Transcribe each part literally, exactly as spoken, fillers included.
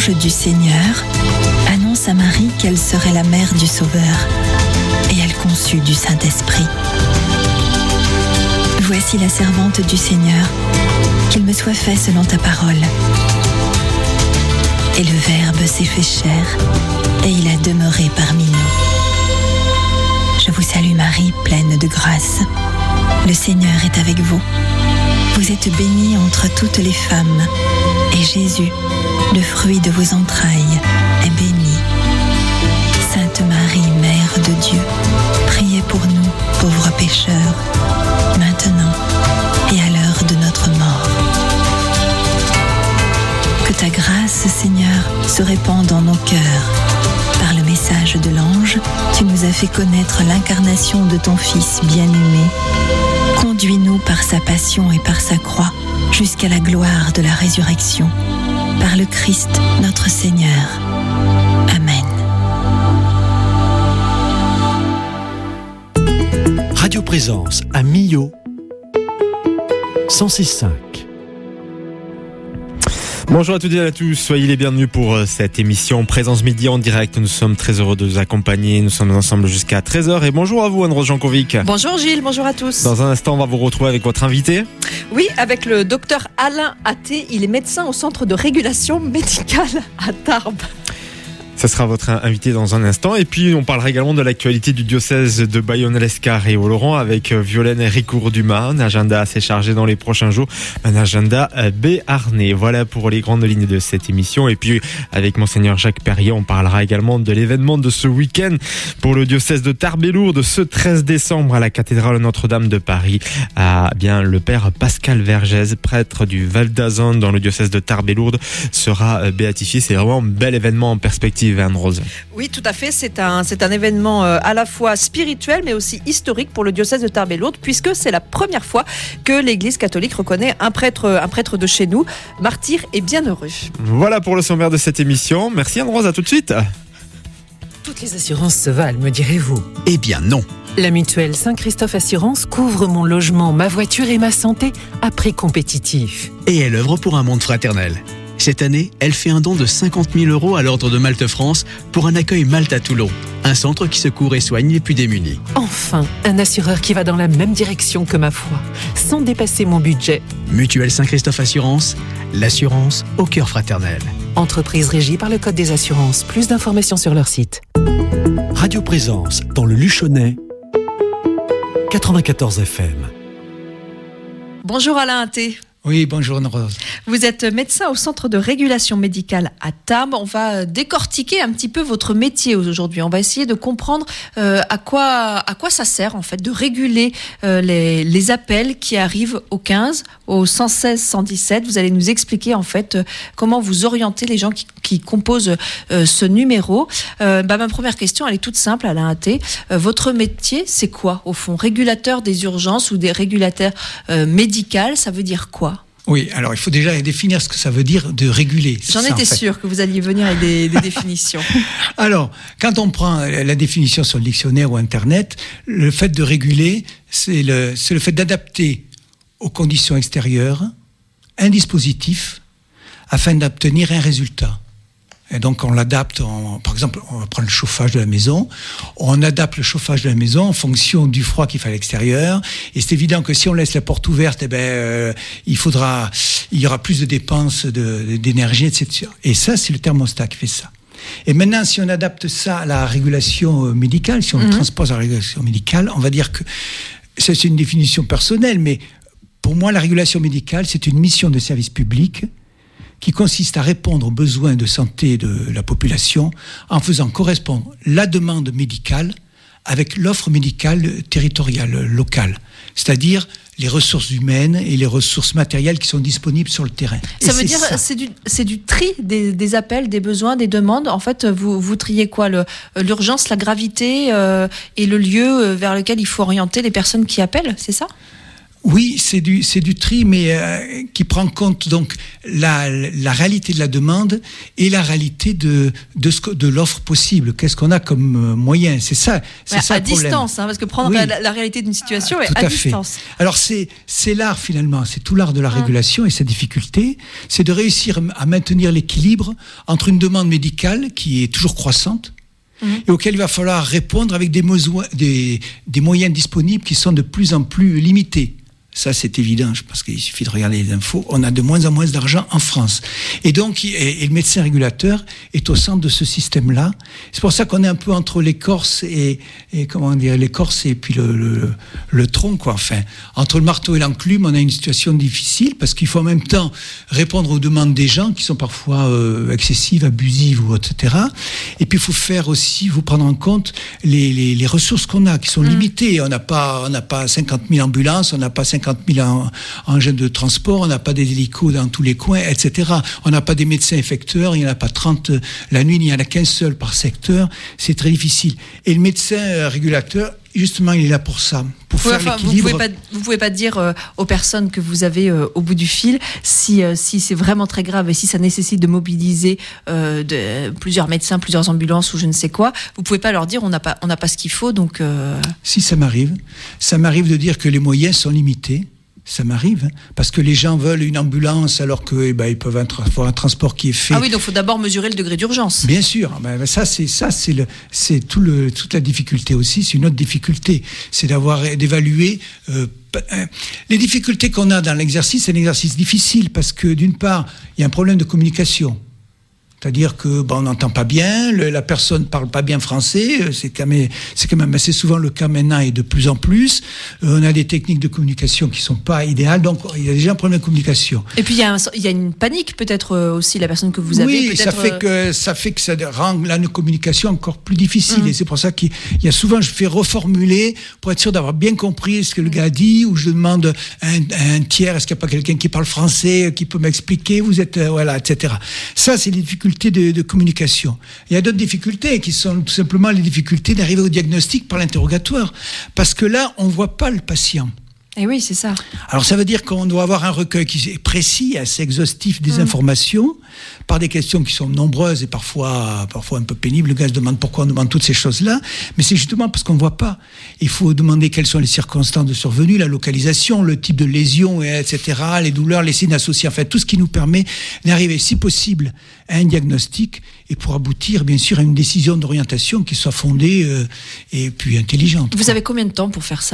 l'ange du Seigneur annonce à Marie qu'elle serait la mère du Sauveur, et elle conçut du Saint-Esprit. Voici la servante du Seigneur, qu'il me soit fait selon ta parole. Et le Verbe s'est fait chair, et il a demeuré parmi nous. Je vous salue Marie, pleine de grâce. Le Seigneur est avec vous. Vous êtes bénie entre toutes les femmes, et Jésus, le fruit de vos entrailles, est béni. Sainte Marie, Mère de Dieu, priez pour nous, pauvres pécheurs, maintenant et à l'heure de notre mort. Que ta grâce, Seigneur, se répande en nos cœurs. Par le message de l'ange, tu nous as fait connaître l'incarnation de ton Fils bien-aimé. Conduis-nous par sa passion et par sa croix jusqu'à la gloire de la résurrection. Par le Christ, notre Seigneur. Amen. Radio Présence à Millau, cent six virgule cinq. Bonjour à toutes et à tous, soyez les bienvenus pour cette émission Présence Midi en direct. Nous sommes très heureux de vous accompagner, nous sommes ensemble jusqu'à treize heures et bonjour à vous Anne-Rose Jankovic. Bonjour Gilles, bonjour à tous. Dans un instant on va vous retrouver avec votre invité. Oui, avec le docteur Alain Atté, il est médecin au centre de régulation médicale à Tarbes. Ce sera votre invité dans un instant. Et puis, on parlera également de l'actualité du diocèse de Bayonne-Lescar et Oloron avec Violaine Ricourt-Dumas. Un agenda assez chargé dans les prochains jours. Un agenda béarnais. Voilà pour les grandes lignes de cette émission. Et puis, avec Monseigneur Jacques Perrier, on parlera également de l'événement de ce week-end pour le diocèse de Tarbes et Lourdes. Ce treize décembre à la cathédrale Notre-Dame de Paris. À bien, le père Pascal Vergès, prêtre du Val d'Azan dans le diocèse de Tarbes et Lourdes, sera béatifié. C'est vraiment un bel événement en perspective. Anne-Rose. Oui, tout à fait. C'est un, c'est un événement à la fois spirituel, mais aussi historique pour le diocèse de Tarbes et Lourdes, puisque c'est la première fois que l'Église catholique reconnaît un prêtre, un prêtre de chez nous, martyr et bienheureux. Voilà pour le sommaire de cette émission. Merci Anne-Rose, à tout de suite. Toutes les assurances se valent, me direz-vous? Eh bien non. La mutuelle Saint-Christophe Assurance couvre mon logement, ma voiture et ma santé à prix compétitif. Et elle œuvre pour un monde fraternel. Cette année, elle fait un don de cinquante mille euros à l'Ordre de Malte France pour un accueil Malte à Toulon, un centre qui secourt et soigne les plus démunis. Enfin, un assureur qui va dans la même direction que ma foi, sans dépasser mon budget. Mutuelle Saint-Christophe Assurance, l'assurance au cœur fraternel. Entreprise régie par le Code des assurances. Plus d'informations sur leur site. Radio Présence dans le Luchonnais, quatre-vingt-quatorze F M. Bonjour Alain Atté. Oui, bonjour Anne-Rose. Vous êtes médecin au centre de régulation médicale à Tarbes. On va décortiquer un petit peu votre métier aujourd'hui. On va essayer de comprendre euh, à quoi à quoi ça sert en fait de réguler euh, les, les appels qui arrivent au quinze, au cent seize, cent dix-sept. Vous allez nous expliquer en fait euh, comment vous orientez les gens qui, qui composent euh, ce numéro. Euh, bah, ma première question, elle est toute simple, Alain Atté. Euh, votre métier, c'est quoi au fond? Régulateur des urgences ou des régulateurs euh, médicaux, ça veut dire quoi? Oui, alors il faut déjà définir ce que ça veut dire de réguler. J'en étais en fait. sûre que vous alliez venir avec des, des définitions. Alors, quand on prend la définition sur le dictionnaire ou Internet, le fait de réguler, c'est le, c'est le fait d'adapter aux conditions extérieures un dispositif afin d'obtenir un résultat. Et donc on l'adapte, en, par exemple, on va prendre le chauffage de la maison, on adapte le chauffage de la maison en fonction du froid qu'il fait à l'extérieur, et c'est évident que si on laisse la porte ouverte, eh ben, euh, il faudra, il y aura plus de dépenses de, d'énergie, et cetera. Et ça, c'est le thermostat qui fait ça. Et maintenant, si on adapte ça à la régulation médicale, si on mmh. le transpose à la régulation médicale, on va dire que, ça c'est une définition personnelle, mais pour moi, la régulation médicale, c'est une mission de service public qui consiste à répondre aux besoins de santé de la population en faisant correspondre la demande médicale avec l'offre médicale territoriale, locale. C'est-à-dire les ressources humaines et les ressources matérielles qui sont disponibles sur le terrain. Ça et veut c'est dire ça. c'est du c'est du tri des, des appels, des besoins, des demandes. En fait, vous vous triez quoi, le, l'urgence, la gravité euh, et le lieu vers lequel il faut orienter les personnes qui appellent, c'est ça ? Oui, c'est du, c'est du tri, mais euh, qui prend en compte donc la, la réalité de la demande et la réalité de, de, ce, de l'offre possible. Qu'est-ce qu'on a comme euh, moyen ? C'est ça, c'est ouais, ça à le problème. distance, hein, parce que prendre Oui. la, la réalité d'une situation Ah, est tout à, à fait. distance. Alors c'est, c'est l'art finalement, c'est tout l'art de la Ah. régulation et sa difficulté, c'est de réussir à maintenir l'équilibre entre une demande médicale qui est toujours croissante, Mmh. et auquel il va falloir répondre avec des, moso- des, des moyens disponibles qui sont de plus en plus limités. Ça, c'est évident, je pense qu'il suffit de regarder les infos. On a de moins en moins d'argent en France. Et donc, et, et le médecin régulateur est au centre de ce système-là. C'est pour ça qu'on est un peu entre l'écorce et, et comment dire, l'écorce et puis le, le, le tronc, quoi. Enfin, entre le marteau et l'enclume, on a une situation difficile parce qu'il faut en même temps répondre aux demandes des gens qui sont parfois euh, excessives, abusives ou et cetera. Et puis, il faut faire aussi, il faut prendre en compte les, les, les ressources qu'on a, qui sont mmh. limitées. On n'a pas, on n'a pas cinquante mille ambulances, on n'a pas cinquante mille en, engins de transport, on n'a pas des hélicos dans tous les coins, et cetera. On n'a pas des médecins effecteurs, il n'y en a pas trente la nuit, il n'y en a qu'un seul par secteur. C'est très difficile. Et le médecin euh, régulateur, justement, il est là pour ça, pour oui, faire enfin, l'équilibre. Vous pouvez pas, vous pouvez pas dire euh, aux personnes que vous avez euh, au bout du fil si, euh, si c'est vraiment très grave et si ça nécessite de mobiliser euh, de, plusieurs médecins, plusieurs ambulances ou je ne sais quoi. Vous pouvez pas leur dire on n'a pas, on n'a pas ce qu'il faut, donc. Euh... Si ça m'arrive, ça m'arrive de dire que les moyens sont limités. Ça m'arrive, hein, parce que les gens veulent une ambulance alors que, eh ben, ils peuvent avoir un transport qui est fait. Ah oui, donc il faut d'abord mesurer le degré d'urgence. Bien sûr, ben, ça c'est ça c'est le c'est tout le toute la difficulté aussi. C'est une autre difficulté, c'est d'avoir d'évaluer. Euh, les difficultés qu'on a dans l'exercice, c'est un exercice difficile parce que d'une part, il y a un problème de communication. C'est-à-dire que ben, on n'entend pas bien, le, la personne ne parle pas bien français, c'est quand même, c'est quand même assez souvent le cas maintenant et de plus en plus. Euh, on a des techniques de communication qui ne sont pas idéales, donc il y a déjà un problème de communication. Et puis il y a, un, il y a une panique peut-être aussi, la personne que vous avez. Oui, peut-être... ça fait que ça fait que ça rend la communication encore plus difficile. Mmh. Et c'est pour ça qu'il y a souvent, je fais reformuler pour être sûr d'avoir bien compris ce que le gars dit, ou je demande à un, à un tiers, est-ce qu'il n'y a pas quelqu'un qui parle français, qui peut m'expliquer, vous êtes, euh, voilà, et cetera. Ça, c'est les difficultés De, de communication. Il y a d'autres difficultés qui sont tout simplement les difficultés d'arriver au diagnostic par l'interrogatoire. Parce que là, on ne voit pas le patient. Et oui, c'est ça. Alors ça veut dire qu'on doit avoir un recueil qui est précis, assez exhaustif des mmh. informations, par des questions qui sont nombreuses et parfois, parfois un peu pénibles. Le gars se demande pourquoi on demande toutes ces choses-là, mais c'est justement parce qu'on ne voit pas. Il faut demander quelles sont les circonstances de survenue, la localisation, le type de lésion, et cetera, les douleurs, les signes associés, en fait, tout ce qui nous permet d'arriver, si possible, à un diagnostic et pour aboutir, bien sûr, à une décision d'orientation qui soit fondée euh, et puis intelligente. Vous quoi. avez combien de temps pour faire ça ?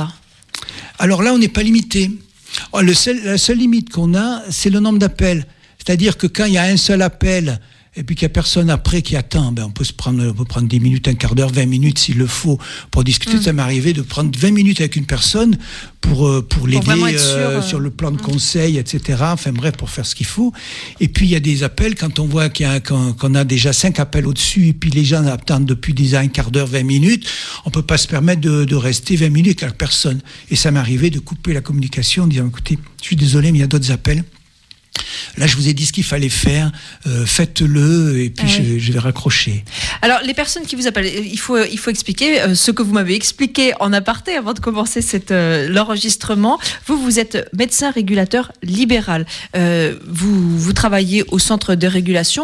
Alors là, on n'est pas limité. Le seul, la seule limite qu'on a, c'est le nombre d'appels. C'est-à-dire que quand il y a un seul appel et puis qu'il n'y a personne après qui attend, ben on peut se prendre, on peut prendre dix minutes, un quart d'heure, vingt minutes s'il le faut pour discuter. Mmh. Ça m'est arrivé de prendre vingt minutes avec une personne pour, euh, pour l'aider pour euh, sûr, euh... sur le plan de mmh. conseil, et cetera. Enfin bref, pour faire ce qu'il faut. Et puis il y a des appels, quand on voit qu'il y a, qu'on, qu'on a déjà cinq appels au-dessus et puis les gens attendent depuis déjà un quart d'heure, vingt minutes, on ne peut pas se permettre de, de rester vingt minutes avec personne. Et ça m'est arrivé de couper la communication en disant, écoutez, je suis désolé, mais il y a d'autres appels. Là, je vous ai dit ce qu'il fallait faire, euh, faites-le, et puis ah oui. je, je vais raccrocher. Alors, les personnes qui vous appellent, il faut, il faut expliquer euh, ce que vous m'avez expliqué en aparté avant de commencer cette, euh, l'enregistrement. Vous, vous êtes médecin régulateur libéral. Euh, vous, vous travaillez au centre de régulation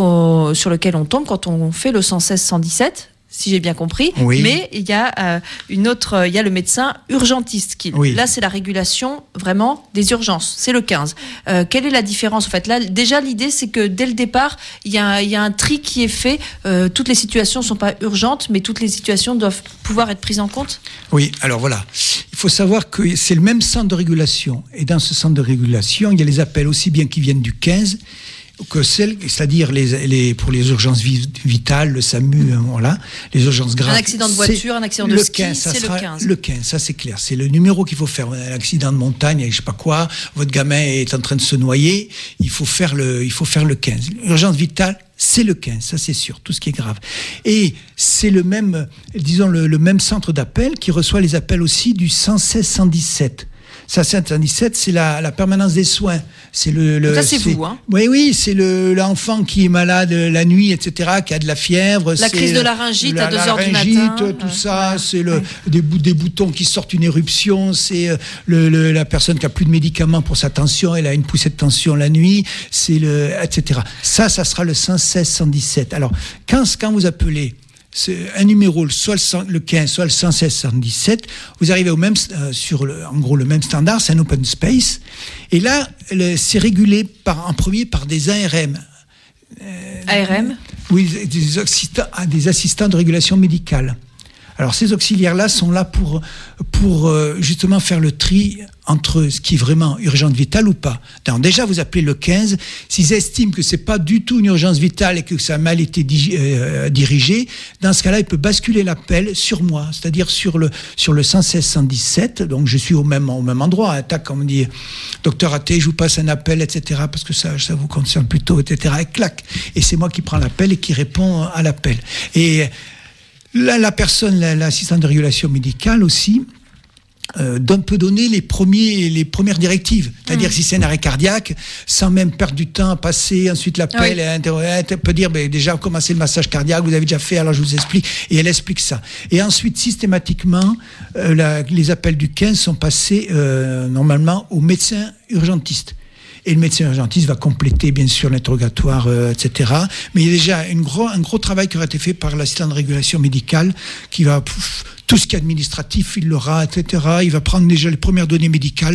sur lequel on tombe quand on fait le cent seize cent dix-sept. Si j'ai bien compris, oui. mais il y a euh, une autre, il y a le médecin urgentiste qui, oui. là, c'est la régulation vraiment des urgences. C'est le quinze. Euh, quelle est la différence en fait ? Là, déjà, l'idée, c'est que dès le départ, il y a, il y a un tri qui est fait. Euh, toutes les situations sont pas urgentes, mais toutes les situations doivent pouvoir être prises en compte. Oui. Alors voilà, il faut savoir que c'est le même centre de régulation, et dans ce centre de régulation, il y a les appels aussi bien qui viennent du quinze. Que celles, c'est-à-dire les, les, pour les urgences vitales, le SAMU, voilà, les urgences graves. Un accident de voiture, un accident de le ski, quinze, ça c'est sera le quinze. Le quinze, ça c'est clair. C'est le numéro qu'il faut faire. Un accident de montagne, je sais pas quoi, votre gamin est en train de se noyer, il faut faire le, il faut faire le quinze. Urgence vitale, c'est le quinze, ça c'est sûr, tout ce qui est grave. Et c'est le même, disons, le, le même centre d'appel qui reçoit les appels aussi du cent seize cent dix-sept. cinq sept cent dix-sept, c'est la, la permanence des soins. C'est le, le ça, c'est, c'est vous, hein. Oui, oui, c'est le, l'enfant qui est malade la nuit, et cetera, qui a de la fièvre. La c'est crise de laryngite la, à deux heures du matin. Laryngite, tout ça, c'est le, des, des boutons qui sortent une éruption, c'est le, le, la personne qui a plus de médicaments pour sa tension, elle a une poussée de tension la nuit, c'est le, et cetera. Ça, ça sera le cent seize cent dix-sept. Alors, quand, quand vous appelez c'est un numéro, soit le, cent, le quinze, soit le cent seize cent dix-sept, vous arrivez au même, euh, sur le, en gros le même standard, c'est un open space. Et là, le, c'est régulé par, en premier par des A R M. Euh, A R M Oui, des assistants, des assistants de régulation médicale. Alors ces auxiliaires-là sont là pour, pour euh, justement faire le tri entre ce qui est vraiment urgence vitale ou pas. Donc déjà, vous appelez le quinze. S'ils estiment que c'est pas du tout une urgence vitale et que ça a mal été di- euh, dirigé, dans ce cas-là, il peut basculer l'appel sur moi, c'est-à-dire sur le, sur le cent seize cent dix-sept. Donc je suis au même, au même endroit. Hein, tac, on me dit, docteur Athé, je vous passe un appel, et cetera, parce que ça, ça vous concerne plutôt, et cetera. Et clac. Et c'est moi qui prends l'appel et qui réponds à l'appel. Et La, la personne, la, l'assistant de régulation médicale aussi, euh, donne, peut donner les, premiers, les premières directives. C'est-à-dire mmh. si c'est un arrêt cardiaque, sans même perdre du temps à passer, ensuite l'appel, oui. Elle peut dire ben, déjà commencez le massage cardiaque, vous avez déjà fait, alors je vous explique. Et elle explique ça. Et ensuite, systématiquement, euh, la, les appels du quinze sont passés euh, normalement au médecin urgentiste. Et le médecin urgentiste va compléter, bien sûr, l'interrogatoire, euh, et cetera. Mais il y a déjà une gros, un gros travail qui aura été fait par l'assistant de régulation médicale, qui va, pouf, tout ce qui est administratif, il l'aura, et cetera. Il va prendre déjà les premières données médicales.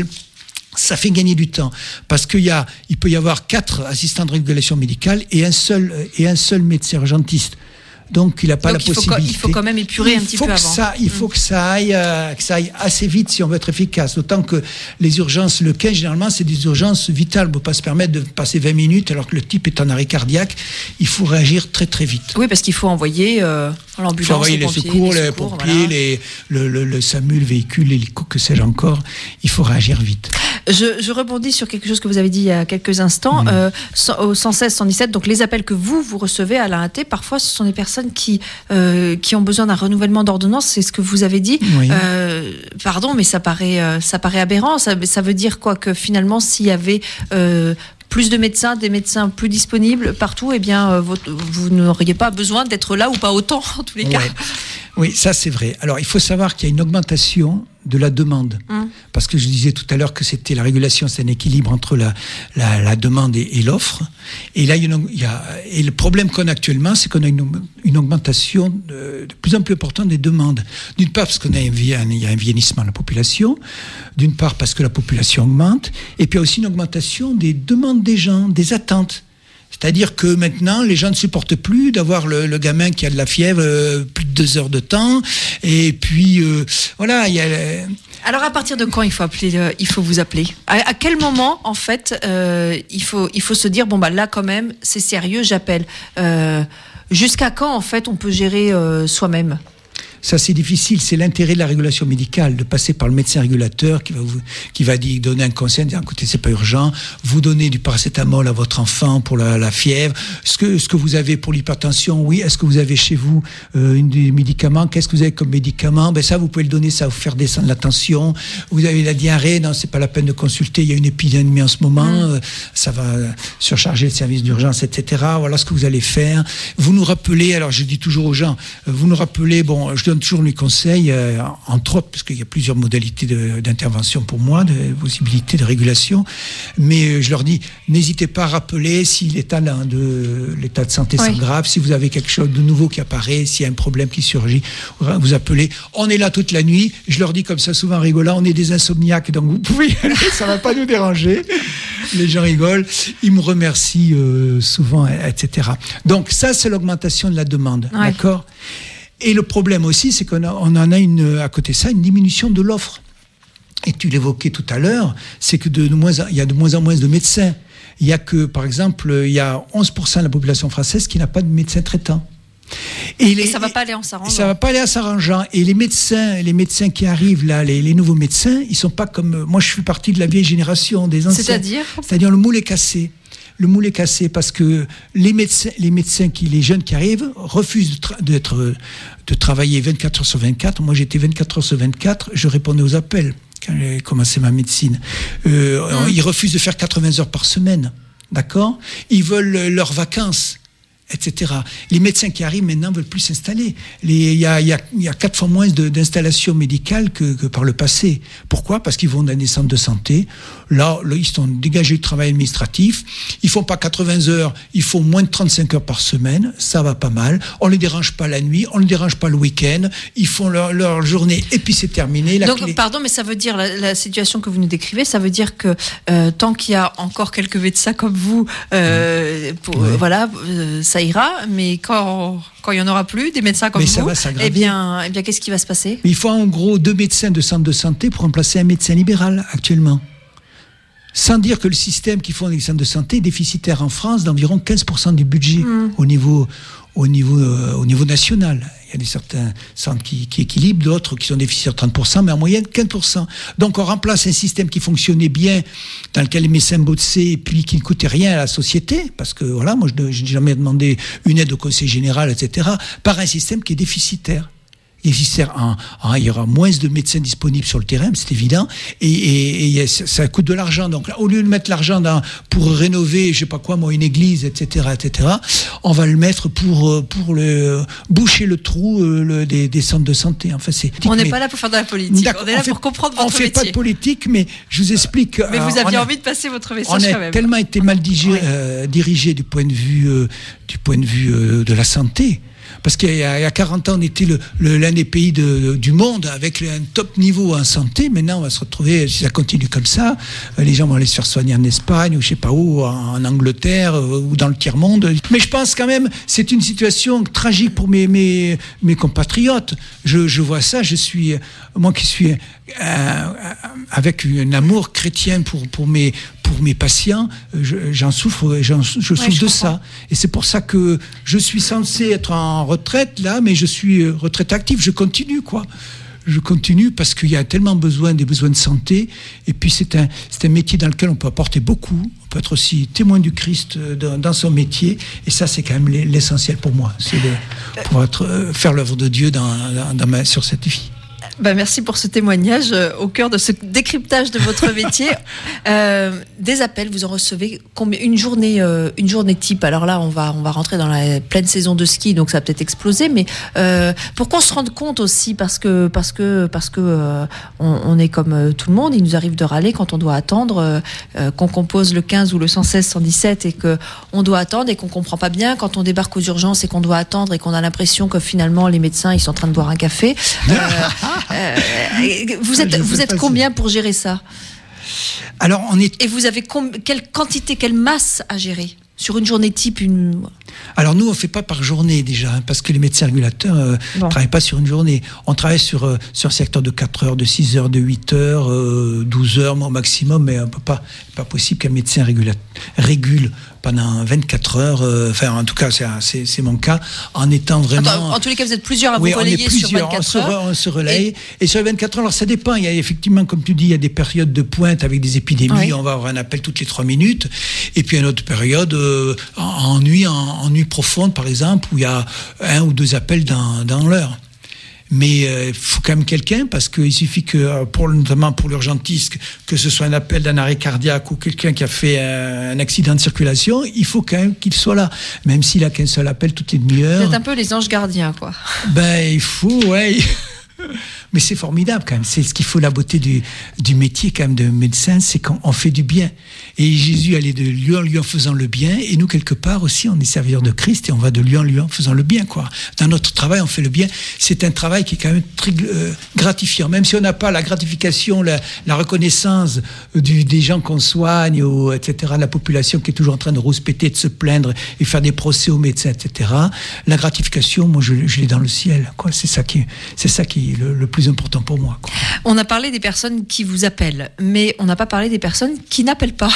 Ça fait gagner du temps. Parce qu'il y a, il peut y avoir quatre assistants de régulation médicale et un seul, et un seul médecin urgentiste. Donc, il n'a pas Donc, la il possibilité. Faut, il faut quand même épurer il un petit faut peu que avant. Ça, il faut mmh. que, ça aille, euh, que ça aille assez vite si on veut être efficace. D'autant que les urgences, le quinze, généralement, c'est des urgences vitales. On ne peut pas se permettre de passer vingt minutes alors que le type est en arrêt cardiaque. Il faut réagir très, très vite. Oui, parce qu'il faut envoyer euh, l'ambulance, il faut envoyer les, les, pompiers, secours, les les secours, pompiers, voilà. les, le, le, le SAMU, le véhicule, l'hélico, que sais-je encore. Il faut réagir vite. Je, je rebondis sur quelque chose que vous avez dit il y a quelques instants. Mmh. Euh, au cent seize cent dix-sept, donc les appels que vous, vous recevez à l'A R T, parfois ce sont des personnes qui, euh, qui ont besoin d'un renouvellement d'ordonnance, c'est ce que vous avez dit. Oui. Euh, pardon, mais ça paraît, euh, ça paraît aberrant. Ça, ça veut dire quoi? Que finalement, s'il y avait euh, plus de médecins, des médecins plus disponibles partout, eh bien, euh, vous, vous n'auriez pas besoin d'être là ou pas autant, en tous les cas. Ouais. Oui, ça c'est vrai. Alors, il faut savoir qu'il y a une augmentation de la demande. Hum. Parce que je disais tout à l'heure que c'était la régulation, c'est un équilibre entre la, la, la demande et, et l'offre. Et là, il y a une, il y a, et le problème qu'on a actuellement, c'est qu'on a une, une augmentation de, de plus en plus importante des demandes. D'une part, parce qu'on a un, il y a un vieillissement de la population. D'une part, parce que la population augmente. Et puis, il y a aussi une augmentation des demandes des gens, des attentes. C'est-à-dire que maintenant, les gens ne supportent plus d'avoir le, le gamin qui a de la fièvre euh, plus de deux heures de temps. Et puis, euh, voilà, il y a... Euh... Alors, à partir de quand il faut appeler, euh, il faut vous appeler? À, à quel moment, en fait, euh, il faut, il faut se dire, bon, bah là, quand même, c'est sérieux, j'appelle. Euh, jusqu'à quand, en fait, on peut gérer euh, soi-même? Ça, c'est difficile. C'est l'intérêt de la régulation médicale, de passer par le médecin régulateur qui va vous, qui va dire, donner un conseil, dire, écoutez, c'est pas urgent. Vous donnez du paracétamol à votre enfant pour la, la fièvre. Ce que, ce que vous avez pour l'hypertension, oui. Est-ce que vous avez chez vous euh, une, des médicaments? Qu'est-ce que vous avez comme médicament? Ben ça, vous pouvez le donner, ça va vous faire descendre la tension. Vous avez la diarrhée, non, c'est pas la peine de consulter. Il y a une épidémie en ce moment. Mmh. Euh, ça va surcharger le service d'urgence, et cetera. Voilà ce que vous allez faire. Vous nous rappelez, alors je dis toujours aux gens, euh, vous nous rappelez, bon, je donne toujours les conseils, euh, entre autres, parce qu'il y a plusieurs modalités de, d'intervention pour moi, de possibilités de régulation, mais euh, je leur dis, n'hésitez pas à rappeler si l'état de, l'état de santé oui. s'aggrave, si vous avez quelque chose de nouveau qui apparaît, s'il y a un problème qui surgit, vous appelez. On est là toute la nuit, je leur dis comme ça souvent rigolant, on est des insomniaques, donc vous pouvez y aller, ça ne va pas nous déranger. Les gens rigolent, ils me remercient euh, souvent, et cetera. Donc ça, c'est l'augmentation de la demande, ouais. D'accord ? Et le problème aussi, c'est qu'on a, on en a une, à côté de ça, une diminution de l'offre. Et tu l'évoquais tout à l'heure, c'est que de, de moins, il y a de moins en moins de médecins. Il y a que, par exemple, il y a onze pour cent de la population française qui n'a pas de médecin traitant. Et, les, et ça va pas aller en s'arrangeant. Ça va pas aller en s'arrangeant. Et les médecins, les médecins qui arrivent là, les, les nouveaux médecins, ils sont pas comme moi. Je suis partie de la vieille génération des anciens. C'est-à-dire, c'est-à-dire le moule est cassé. Le moule est cassé parce que les médecins, les médecins qui, les jeunes qui arrivent, refusent de, tra- d'être, de travailler vingt-quatre heures sur vingt-quatre. Moi, j'étais vingt-quatre heures sur vingt-quatre. Je répondais aux appels. quand j'ai commencé ma médecine. Euh, mmh. Ils refusent de faire quatre-vingts heures par semaine, d'accord ? Ils veulent leurs vacances, et cetera. Les médecins qui arrivent maintenant ne veulent plus s'installer. Il y a, y, a, y a quatre fois moins de, d'installations médicales que, que par le passé. Pourquoi ? Parce qu'ils vont dans des centres de santé. Là, là, ils sont dégagés du travail administratif. Ils font pas quatre-vingts heures, ils font moins de trente-cinq heures par semaine. Ça va pas mal. On les dérange pas la nuit, on les dérange pas le week-end. Ils font leur, leur journée et puis c'est terminé. La Donc, clé... pardon, mais ça veut dire, la, la situation que vous nous décrivez, ça veut dire que euh, tant qu'il y a encore quelques médecins comme vous, euh, pour, ouais. voilà, euh, ça ira. Mais quand quand il y en aura plus, des médecins comme mais vous, ça va s'aggraver. eh bien, eh bien, qu'est-ce qui va se passer ? Il faut en gros deux médecins de centre de santé pour remplacer un médecin libéral actuellement. Sans dire que le système qui font les centres de santé est déficitaire en France d'environ quinze pour cent du budget mmh. au niveau, au, niveau, euh, au niveau national. Il y a des certains centres qui, qui équilibrent, d'autres qui sont déficitaires trente pour cent, mais en moyenne quinze pour cent. Donc on remplace un système qui fonctionnait bien, dans lequel les médecins bossaient et puis qui ne coûtait rien à la société, parce que voilà, moi je n'ai jamais demandé une aide au conseil général, et cetera, par un système qui est déficitaire. En, en, il y aura moins de médecins disponibles sur le terrain, c'est évident, et, et, et ça coûte de l'argent. Donc, là, au lieu de mettre l'argent dans, pour rénover, je sais pas quoi, moi, une église, et cetera, et cetera, on va le mettre pour pour le boucher le trou le, des, des centres de santé. Enfin, c'est. On n'est pas là pour faire de la politique. On est là on fait, pour comprendre votre métier. On fait pas de politique, mais je vous explique. Mais vous aviez a, envie de passer votre message on a quand même. Tellement été mal digé, oui. euh, dirigé du point de vue euh, du point de vue euh, de la santé. Parce qu'il y a, il y a quarante ans, on était le, le, l'un des pays de, du monde avec un top niveau en santé. Maintenant, on va se retrouver, si ça continue comme ça, les gens vont aller se faire soigner en Espagne ou je sais pas où, en Angleterre ou dans le tiers-monde. Mais je pense quand même, c'est une situation tragique pour mes, mes, mes compatriotes. Je, je vois ça, je suis, moi qui suis euh, avec un amour chrétien pour, pour mes, pour mes patients, je, j'en souffre, j'en, je souffre ouais, je de comprends. ça. Et c'est pour ça que je suis censé être en retraite là, mais je suis retraite active. Je continue quoi. Je continue parce qu'il y a tellement besoin, des besoins de santé. Et puis c'est un, c'est un métier dans lequel on peut apporter beaucoup. On peut être aussi témoin du Christ dans, dans son métier. Et ça, c'est quand même l'essentiel pour moi. C'est de pouvoir être, faire l'œuvre de Dieu dans, dans, dans ma, sur cette vie. Ben merci pour ce témoignage euh, au cœur de ce décryptage de votre métier. Euh, des appels, vous en recevez combien, une journée, euh, une journée type. Alors là, on va, on va rentrer dans la pleine saison de ski, donc ça va peut-être exploser. Mais euh, pour qu'on se rende compte aussi, parce que, parce que, parce que euh, on, on est comme euh, tout le monde, il nous arrive de râler quand on doit attendre, euh, qu'on compose le quinze ou le cent seize, cent dix-sept et que on doit attendre et qu'on comprend pas bien quand on débarque aux urgences et qu'on doit attendre et qu'on a l'impression que finalement les médecins ils sont en train de boire un café. Euh, Euh, vous êtes, vous êtes combien pour gérer ça ? Alors on est. Et vous avez com- quelle quantité, quelle masse à gérer sur une journée type une... Alors nous on fait pas par journée déjà hein, parce que les médecins régulateurs euh, bon. travaillent pas sur une journée. On travaille sur euh, sur un secteur de quatre heures, de six heures, de huit heures, euh, douze heures au maximum, mais on peut pas pas possible qu'un médecin régula- régule pendant vingt-quatre heures. Euh, enfin en tout cas c'est, c'est c'est mon cas en étant vraiment. Attends, en tous les cas vous êtes plusieurs à vous oui, relayer sur vingt-quatre heures. On se relaye et... et sur les vingt-quatre heures alors ça dépend. Il y a effectivement comme tu dis il y a des périodes de pointe avec des épidémies. Oui. On va avoir un appel toutes les trois minutes et puis une autre période euh, en, en nuit en, en nuit profonde, par exemple, où il y a un ou deux appels dans, dans l'heure. Mais il euh, faut quand même quelqu'un, parce qu'il suffit que, pour, notamment pour l'urgentiste, que ce soit un appel d'un arrêt cardiaque ou quelqu'un qui a fait un, un accident de circulation, il faut quand même qu'il soit là, même s'il a qu'un seul appel toutes les demi-heures. Vous êtes un peu les anges gardiens, quoi. Ben, il faut, ouais... Mais c'est formidable quand même. C'est ce qu'il faut, la beauté du, du métier quand même de médecin, c'est qu'on on fait du bien. Et Jésus allait de lieu en lieu en faisant le bien. Et nous, quelque part aussi, on est serviteurs de Christ et on va de lieu en lieu en faisant le bien, quoi. Dans notre travail, on fait le bien. C'est un travail qui est quand même très euh, gratifiant. Même si on n'a pas la gratification, la, la reconnaissance du, des gens qu'on soigne, ou, et cetera, la population qui est toujours en train de rouspéter, de se plaindre et faire des procès aux médecins, et cetera. La gratification, moi, je, je l'ai dans le ciel, quoi. C'est ça qui, c'est ça qui est le, le plus important pour moi, quoi. On a parlé des personnes qui vous appellent, mais on n'a pas parlé des personnes qui n'appellent pas.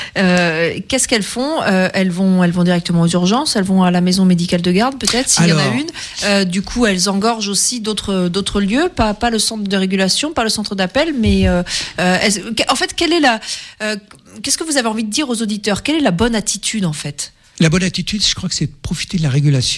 Euh, qu'est-ce qu'elles font ? euh, elles vont, elles vont directement aux urgences, elles vont à la maison médicale de garde, peut-être, s'il Alors... y en a une. Euh, du coup, elles engorgent aussi d'autres, d'autres lieux, pas, pas le centre de régulation, pas le centre d'appel, mais euh, euh, en fait, quelle est la, euh, qu'est-ce que vous avez envie de dire aux auditeurs ? Quelle est la bonne attitude, en fait ? La bonne attitude, je crois que c'est de profiter de la régulation.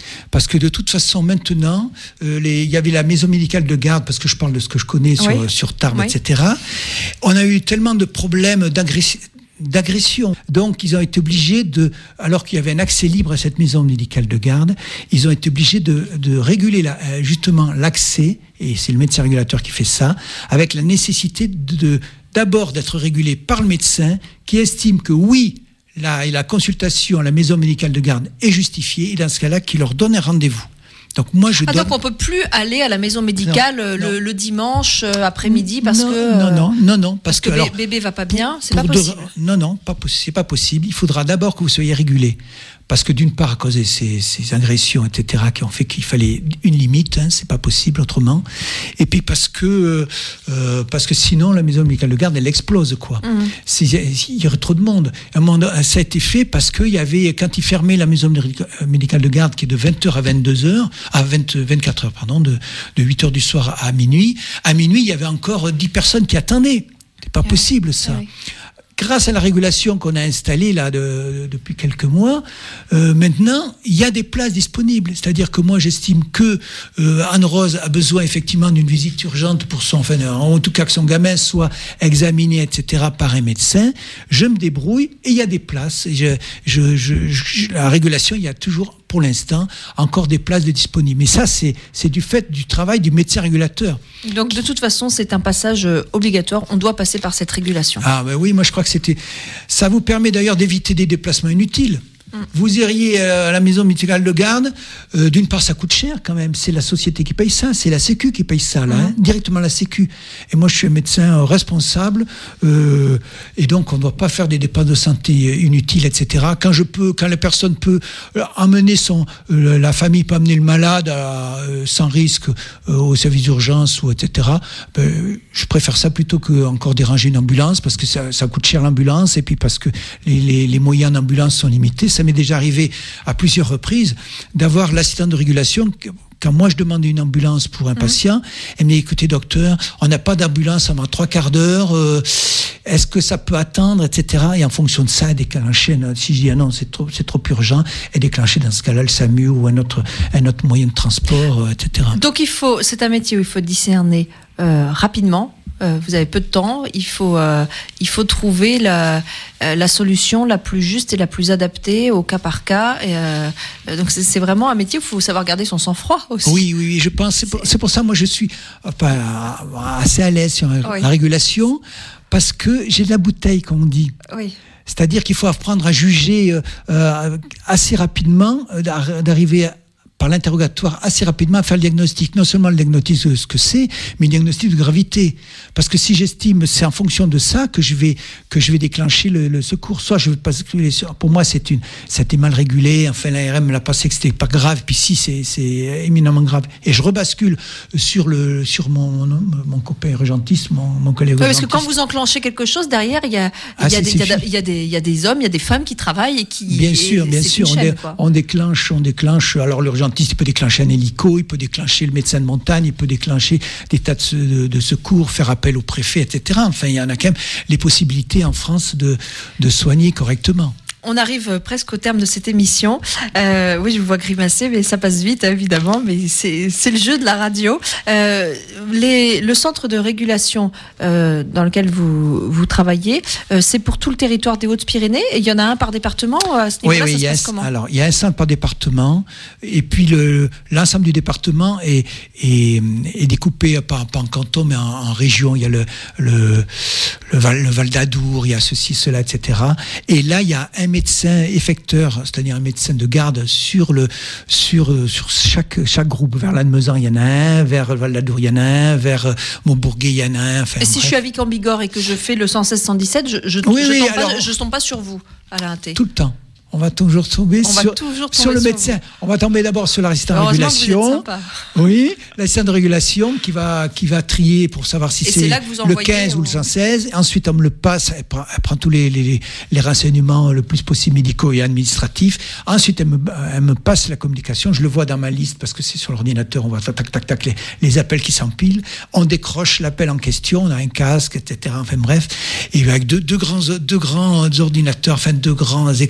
Parce que de toute façon, maintenant, euh, les, il y avait la maison médicale de garde, parce que je parle de ce que je connais sur, oui. sur Tarbes, oui. et cetera. On a eu tellement de problèmes d'agression. d'agression. Donc, ils ont été obligés de, alors qu'il y avait un accès libre à cette maison médicale de garde, ils ont été obligés de, de réguler la, justement l'accès, et c'est le médecin régulateur qui fait ça, avec la nécessité de, de d'abord d'être régulé par le médecin qui estime que oui, la, la consultation à la maison médicale de garde est justifiée, et dans ce cas-là, qui leur donne un rendez-vous. Donc moi je ah, donne... donc on peut plus aller à la maison médicale non, le, non. le dimanche euh, après-midi parce non, que non non non non parce parce que, que alors, bébé va pas bien, c'est pas de, possible. Non non pas c'est pas possible. Il faudra d'abord que vous soyez régulé. Parce que d'une part, à cause de ces, ces agressions, et cetera, qui ont fait qu'il fallait une limite, hein, c'est pas possible autrement. Et puis parce que, euh, parce que sinon, la maison médicale de garde, elle explose, quoi. Mmh. Il y aurait trop de monde. Un moment. Ça a été fait parce qu'il y avait, quand ils fermaient la maison médicale de garde, qui est de vingt heures à vingt-deux heures, à vingt, vingt-quatre heures, pardon, de, de huit heures du soir à minuit, à minuit, il y avait encore dix personnes qui attendaient. C'est pas ouais. possible, ça. Ouais. Grâce à la régulation qu'on a installée là de, de, depuis quelques mois, euh, maintenant il y a des places disponibles. C'est-à-dire que moi j'estime que euh, Anne-Rose a besoin effectivement d'une visite urgente pour son, enfin, en tout cas que son gamin soit examiné, et cetera par un médecin. Je me débrouille et il y a des places. Et je, je, je, je, la régulation, il y a toujours pour l'instant encore des places de disponibles. Mais ça c'est c'est du fait du travail du médecin régulateur. Donc de toute façon c'est un passage obligatoire. On doit passer par cette régulation. Ah ben oui, moi je crois que c'était. Ça vous permet d'ailleurs d'éviter des déplacements inutiles. Vous iriez à la maison médicale de garde, euh, d'une part ça coûte cher quand même, c'est la société qui paye ça, c'est la Sécu qui paye ça là, mmh. hein, directement la Sécu. Et moi je suis un médecin responsable, euh, et donc on ne doit pas faire des dépenses de santé inutiles, et cetera. Quand je peux, quand la personne peut emmener son, euh, la famille peut amener le malade à, euh, sans risque euh, au service d'urgence ou et cetera. Ben, je préfère ça plutôt que encore déranger une ambulance parce que ça, ça coûte cher l'ambulance et puis parce que les, les, les moyens d'ambulance sont limités. Ça m'est déjà arrivé à plusieurs reprises d'avoir l'assistant de régulation. Quand moi je demande une ambulance pour un mmh. patient, elle me dit écoutez docteur, on n'a pas d'ambulance avant trois quarts d'heure, euh, est-ce que ça peut attendre, et cetera. Et en fonction de ça, elle déclenchait, si je dis ah non c'est trop, c'est trop urgent, elle déclenchait dans ce cas-là le SAMU ou un autre, un autre moyen de transport, euh, et cetera. Donc il faut, c'est un métier où il faut discerner euh, rapidement. Euh, vous avez peu de temps, il faut, euh, il faut trouver la, euh, la solution la plus juste et la plus adaptée au cas par cas. Et, euh, donc c'est, c'est vraiment un métier où il faut savoir garder son sang-froid aussi. Oui, oui, oui, je pense. C'est pour, c'est pour ça, moi, je suis enfin, assez à l'aise sur la, oui. la régulation parce que j'ai de la bouteille, comme on dit. Oui. C'est-à-dire qu'il faut apprendre à juger euh, assez rapidement, euh, d'arriver à par l'interrogatoire assez rapidement à faire le diagnostic, non seulement le diagnostic de ce que c'est, mais le diagnostic de gravité. Parce que si j'estime, c'est en fonction de ça que je vais que je vais déclencher le, le secours. Soit je vais basculer sur. Pour moi, c'est une, c'était mal régulé. Enfin, l'A R M me l'a passé que c'était pas grave. Puis si, c'est c'est éminemment grave. Et je rebascule sur le sur mon mon copain urgentiste, mon mon collègue. Oui, parce que quand vous enclenchez quelque chose derrière, il y a il y a des il y a, il y a des il y a des hommes, il y a des femmes qui travaillent et qui. Bien sûr, et, bien sûr, on, chaîne, dé, on déclenche, on déclenche. Alors l'urgentiste il peut déclencher un hélico, il peut déclencher le médecin de montagne, il peut déclencher des tas de, de, de secours, faire appel au préfet, et cetera. Enfin, il y en a quand même les possibilités en France de, de soigner correctement. On arrive presque au terme de cette émission. Euh, oui, je vous vois grimacer, mais ça passe vite, évidemment. Mais c'est, c'est le jeu de la radio. Euh, les, le centre de régulation euh, dans lequel vous, vous travaillez, euh, c'est pour tout le territoire des Hautes-Pyrénées. Et il y en a un par département à ce niveau-là, oui, oui, ça se passe un, comment ? Alors, il y a un centre par département. Et puis, le, l'ensemble du département est, est, est découpé pas, pas en canton, mais en, en région. Il y a le, le, le, Val, le Val d'Adour, il y a ceci, cela, et cetera. Et là, il y a un médecin effecteur, c'est-à-dire un médecin de garde sur le sur sur chaque chaque groupe. Vers Lannemezan, il y en a un, vers Val d'Adour, il y en a un, vers Montbourguet, il y en a un. Enfin, et si bref. je suis à Vic en Bigorre et que je fais le cent seize cent dix-sept, je je, oui, je, oui, tombe, alors, pas, je tombe pas sur vous à la T. Tout le temps. On va toujours tomber, on sur, va toujours tomber sur le sur médecin. Vous. On va tomber d'abord sur l'assistant de régulation. Oui, l'assistant de régulation qui va, qui va trier pour savoir si et c'est, c'est le quinze ou... ou le cent seize. Ensuite, on me le passe, elle prend, elle prend tous les, les, les renseignements le plus possible médicaux et administratifs. Ensuite, elle me, elle me passe la communication. Je le vois dans ma liste parce que c'est sur l'ordinateur. On va tac, tac, tac, tac, les, les appels qui s'empilent. On décroche l'appel en question. On a un casque, et cetera. Enfin bref. Et avec deux, deux grands, deux grands ordinateurs, enfin deux grands écrans devant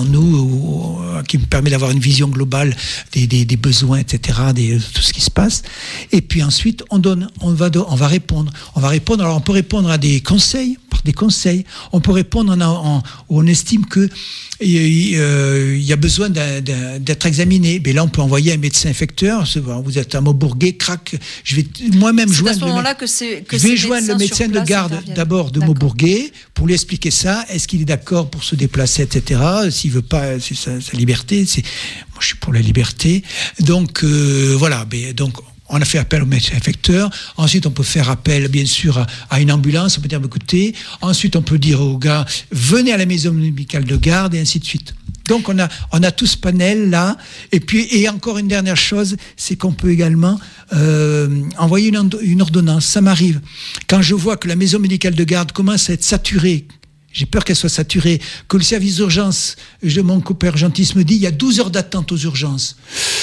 devant nous, ou, euh, qui me permet d'avoir une vision globale des, des, des besoins, et cetera, des, de tout ce qui se passe. Et puis ensuite, on donne, on va, on va répondre. On va répondre. Alors, on peut répondre à des conseils, par des conseils. On peut répondre en, en, on estime que il euh, y a besoin d'un, d'un, d'être examiné. Mais là, on peut envoyer un médecin infecteur. Vous êtes à Maubourguet, crac. Je vais moi-même c'est joindre. À ce moment-là que c'est, que je vais joindre le médecin de garde d'abord de D'accord. Maubourguet pour lui expliquer ça. Est-ce qu'il est d'accord pour se déplacer, et cetera. S'il veut pas, c'est sa, sa liberté. C'est, moi, je suis pour la liberté. Donc euh, voilà. Mais donc. On a fait appel au médecin infecteur. Ensuite, on peut faire appel, bien sûr, à, à une ambulance. On peut dire, écoutez. Ensuite, on peut dire aux gars, venez à la maison médicale de garde, et ainsi de suite. Donc, on a, on a tout ce panel-là. Et puis, et encore une dernière chose, c'est qu'on peut également euh, envoyer une, une ordonnance. Ça m'arrive. Quand je vois que la maison médicale de garde commence à être saturée, j'ai peur qu'elle soit saturée, que le service d'urgence, je, mon copain urgentiste me dit, il y a douze heures d'attente aux urgences.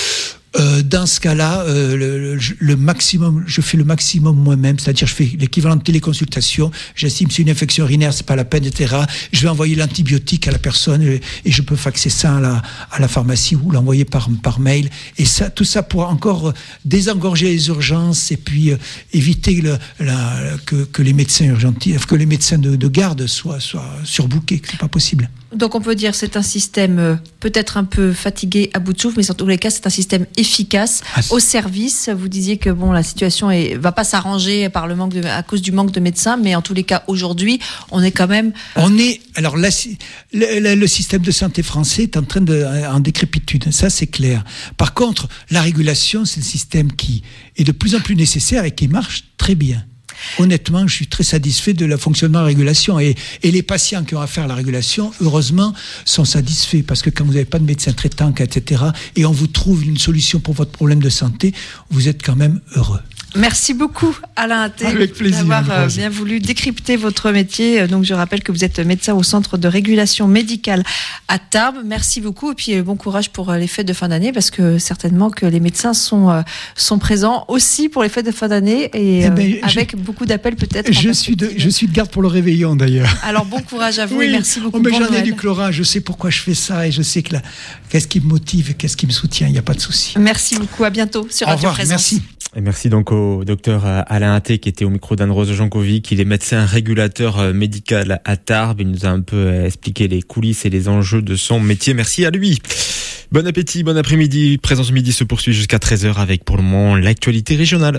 Euh, dans ce cas-là, euh, le, le, le maximum, je fais le maximum moi-même, c'est-à-dire je fais l'équivalent de téléconsultation. J'estime que c'est une infection urinaire, c'est pas la peine, et cetera. Je vais envoyer l'antibiotique à la personne et, et je peux faxer ça à la, à la pharmacie ou l'envoyer par par mail. Et ça, tout ça pour encore désengorger les urgences et puis euh, éviter le, la, que, que les médecins urgentistes, que les médecins de, de garde soient soient surbookés. C'est pas possible. Donc on peut dire que c'est un système euh, peut-être un peu fatigué, à bout de souffle, mais en tous les cas c'est un système efficace ah, au service. Vous disiez que bon, la situation est, va pas s'arranger par le manque de, à cause du manque de médecins, mais en tous les cas aujourd'hui on est quand même. On est alors là, le, le, le système de santé français est en train de en décrépitude. Ça c'est clair. Par contre, la régulation c'est le système qui est de plus en plus nécessaire et qui marche très bien. Honnêtement, je suis très satisfait de la fonctionnement de la régulation et, et les patients qui ont affaire à la régulation, heureusement, sont satisfaits parce que quand vous n'avez pas de médecin traitant, et cetera, et on vous trouve une solution pour votre problème de santé, vous êtes quand même heureux. Merci beaucoup Alain Atté d'avoir euh, bien voulu décrypter votre métier. Donc je rappelle que vous êtes médecin au centre de régulation médicale à Tarbes. Merci beaucoup et puis bon courage pour les fêtes de fin d'année parce que certainement que les médecins sont euh, sont présents aussi pour les fêtes de fin d'année et euh, eh ben, avec je, beaucoup d'appels peut-être. Je suis de je suis de garde pour le réveillon d'ailleurs. Alors bon courage à vous oui, et merci beaucoup. Oh, mais j'en ai du chlorin, je sais pourquoi je fais ça et je sais que là, qu'est-ce qui me motive, qu'est-ce qui me soutient, il n'y a pas de souci. Merci beaucoup, à bientôt sur Radio Présence. Merci. Et merci donc au docteur Alain Atté qui était au micro d'Anne-Rose Jankovic. Il est médecin régulateur médical à Tarbes. Il nous a un peu expliqué les coulisses et les enjeux de son métier. Merci à lui. Bon appétit, bon après-midi. Présence Midi se poursuit jusqu'à treize heures avec pour le moment l'actualité régionale.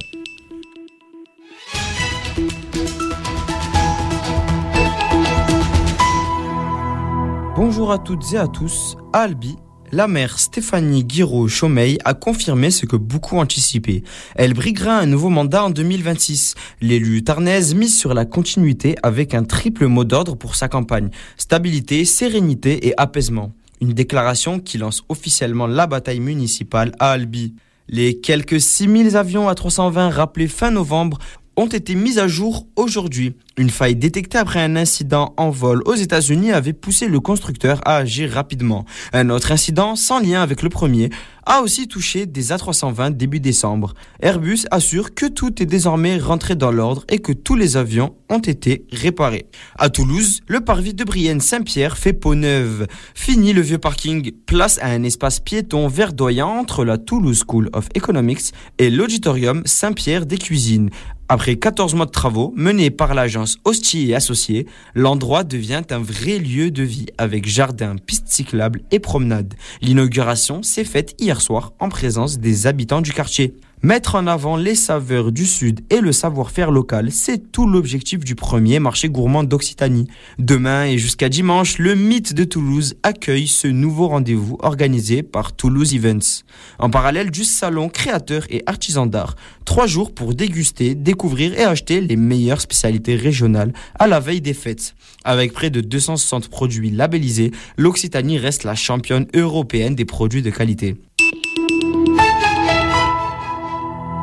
Bonjour à toutes et à tous. À Albi, la maire Stéphanie Guiraud-Chaumeil a confirmé ce que beaucoup anticipaient. Elle briguera un nouveau mandat en deux mille vingt-six. L'élue tarnaise mise sur la continuité avec un triple mot d'ordre pour sa campagne. Stabilité, sérénité et apaisement. Une déclaration qui lance officiellement la bataille municipale à Albi. Les quelques six mille avions A trois cent vingt rappelés fin novembre ont été mis à jour aujourd'hui. Une faille détectée après un incident en vol aux États-Unis avait poussé le constructeur à agir rapidement. Un autre incident, sans lien avec le premier, a aussi touché des A trois cent vingt début décembre. Airbus assure que tout est désormais rentré dans l'ordre et que tous les avions ont été réparés. À Toulouse, le parvis de Brienne-Saint-Pierre fait peau neuve. Fini le vieux parking, place à un espace piéton verdoyant entre la Toulouse School of Economics et l'auditorium Saint-Pierre des Cuisines. Après quatorze mois de travaux menés par l'agence Hosti et Associés, l'endroit devient un vrai lieu de vie avec jardin, pistes cyclables et promenades. L'inauguration s'est faite hier soir en présence des habitants du quartier. Mettre en avant les saveurs du Sud et le savoir-faire local, c'est tout l'objectif du premier marché gourmand d'Occitanie. Demain et jusqu'à dimanche, le Mythe de Toulouse accueille ce nouveau rendez-vous organisé par Toulouse Events. En parallèle du salon créateurs et artisans d'art, trois jours pour déguster, découvrir et acheter les meilleures spécialités régionales à la veille des fêtes. Avec près de deux cent soixante produits labellisés, l'Occitanie reste la championne européenne des produits de qualité.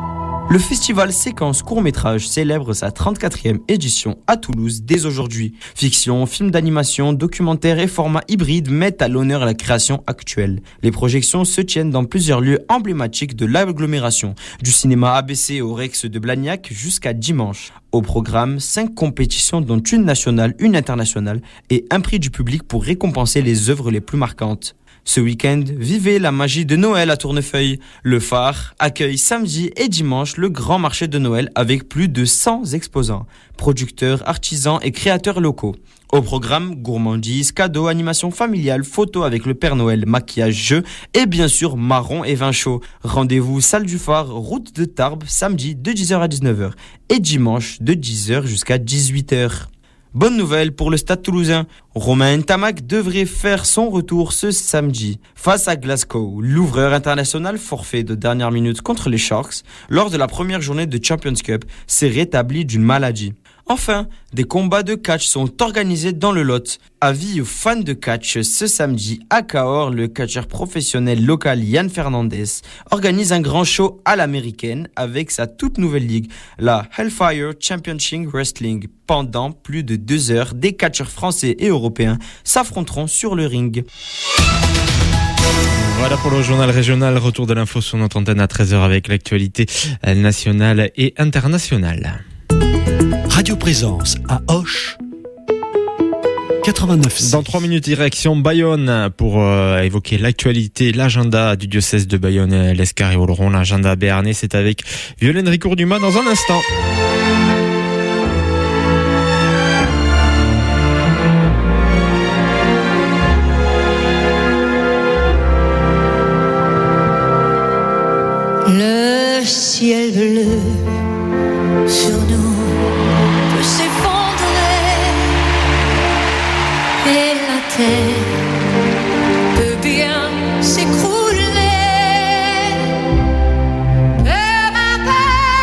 Le festival Séquence Court-Métrage célèbre sa trente-quatrième édition à Toulouse dès aujourd'hui. Fiction, films d'animation, documentaires et formats hybrides mettent à l'honneur la création actuelle. Les projections se tiennent dans plusieurs lieux emblématiques de l'agglomération, du cinéma A B C au Rex de Blagnac jusqu'à dimanche. Au programme, cinq compétitions dont une nationale, une internationale et un prix du public pour récompenser les œuvres les plus marquantes. Ce week-end, vivez la magie de Noël à Tournefeuille. Le phare accueille samedi et dimanche le grand marché de Noël avec plus de cent exposants, producteurs, artisans et créateurs locaux. Au programme, gourmandise, cadeaux, animation familiale, photos avec le Père Noël, maquillage, jeux et bien sûr marron et vin chaud. Rendez-vous salle du phare, route de Tarbes, samedi de dix heures à dix-neuf heures et dimanche de dix heures jusqu'à dix-huit heures. Bonne nouvelle pour le Stade Toulousain. Romain Ntamak devrait faire son retour ce samedi face à Glasgow. L'ouvreur international forfait de dernière minute contre les Sharks lors de la première journée de Champions Cup s'est rétabli d'une maladie. Enfin, des combats de catch sont organisés dans le Lot. Avis aux fans de catch, ce samedi à Cahors, le catcheur professionnel local Yann Fernandez organise un grand show à l'américaine avec sa toute nouvelle ligue, la Hellfire Championship Wrestling. Pendant plus de deux heures, des catcheurs français et européens s'affronteront sur le ring. Voilà pour le journal régional. Retour de l'info sur notre antenne à treize heures avec l'actualité nationale et internationale. Radio Présence à Auch quatre-vingt-neuf. Dans trois minutes, direction Bayonne pour euh, évoquer l'actualité, l'agenda du diocèse de Bayonne, l'Escar et Oloron. L'agenda béarnais, c'est avec Violaine Ricourt-Dumas dans un instant. Le ciel bleu sur nous peut s'effondrer et la terre peut bien s'écrouler. Peu m'importe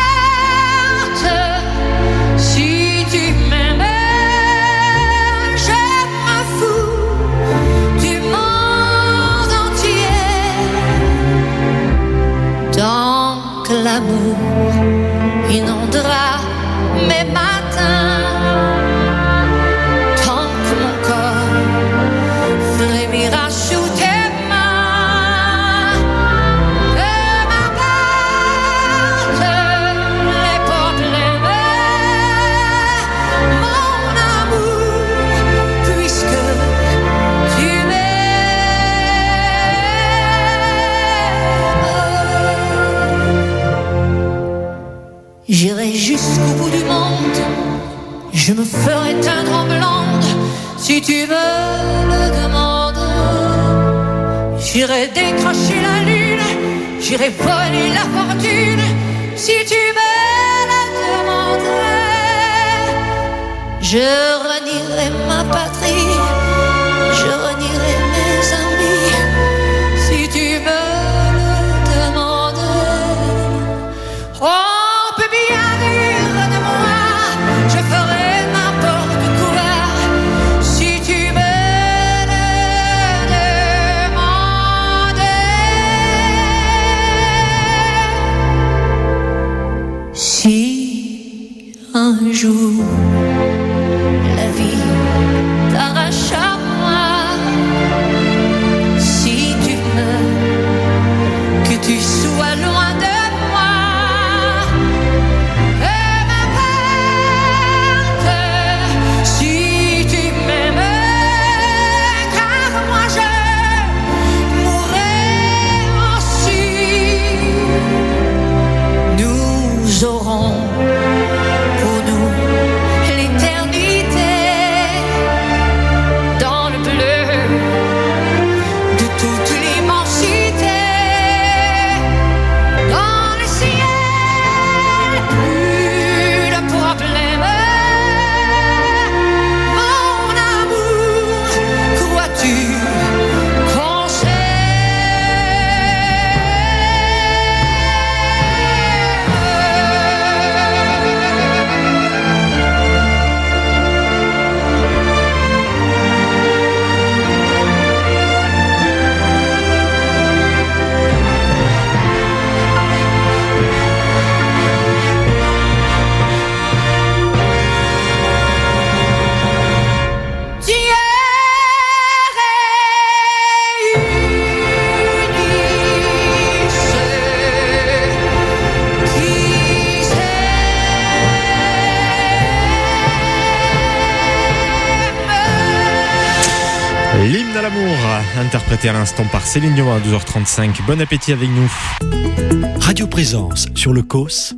si tu m'aimes, je m'en fous du monde entier. Tant que l'amour inondera mes matins, tant que mon corps frémira sous tes mains. Peu m'importe les problèmes, mon amour, puisque tu m'aimes. J'irai jusqu'au bout du monde, je me ferai teindre en blonde, si tu me le demandes. J'irai décrocher la lune, j'irai voler la fortune, si tu me le demandes. Je renierai ma patrie, je renierai mes amis, si tu me le demandes. Oh, si un jour la vie L'hymne à l'amour, interprété à l'instant par Céline Dion à douze heures trente-cinq. Bon appétit avec nous. Radio Présence sur le C O S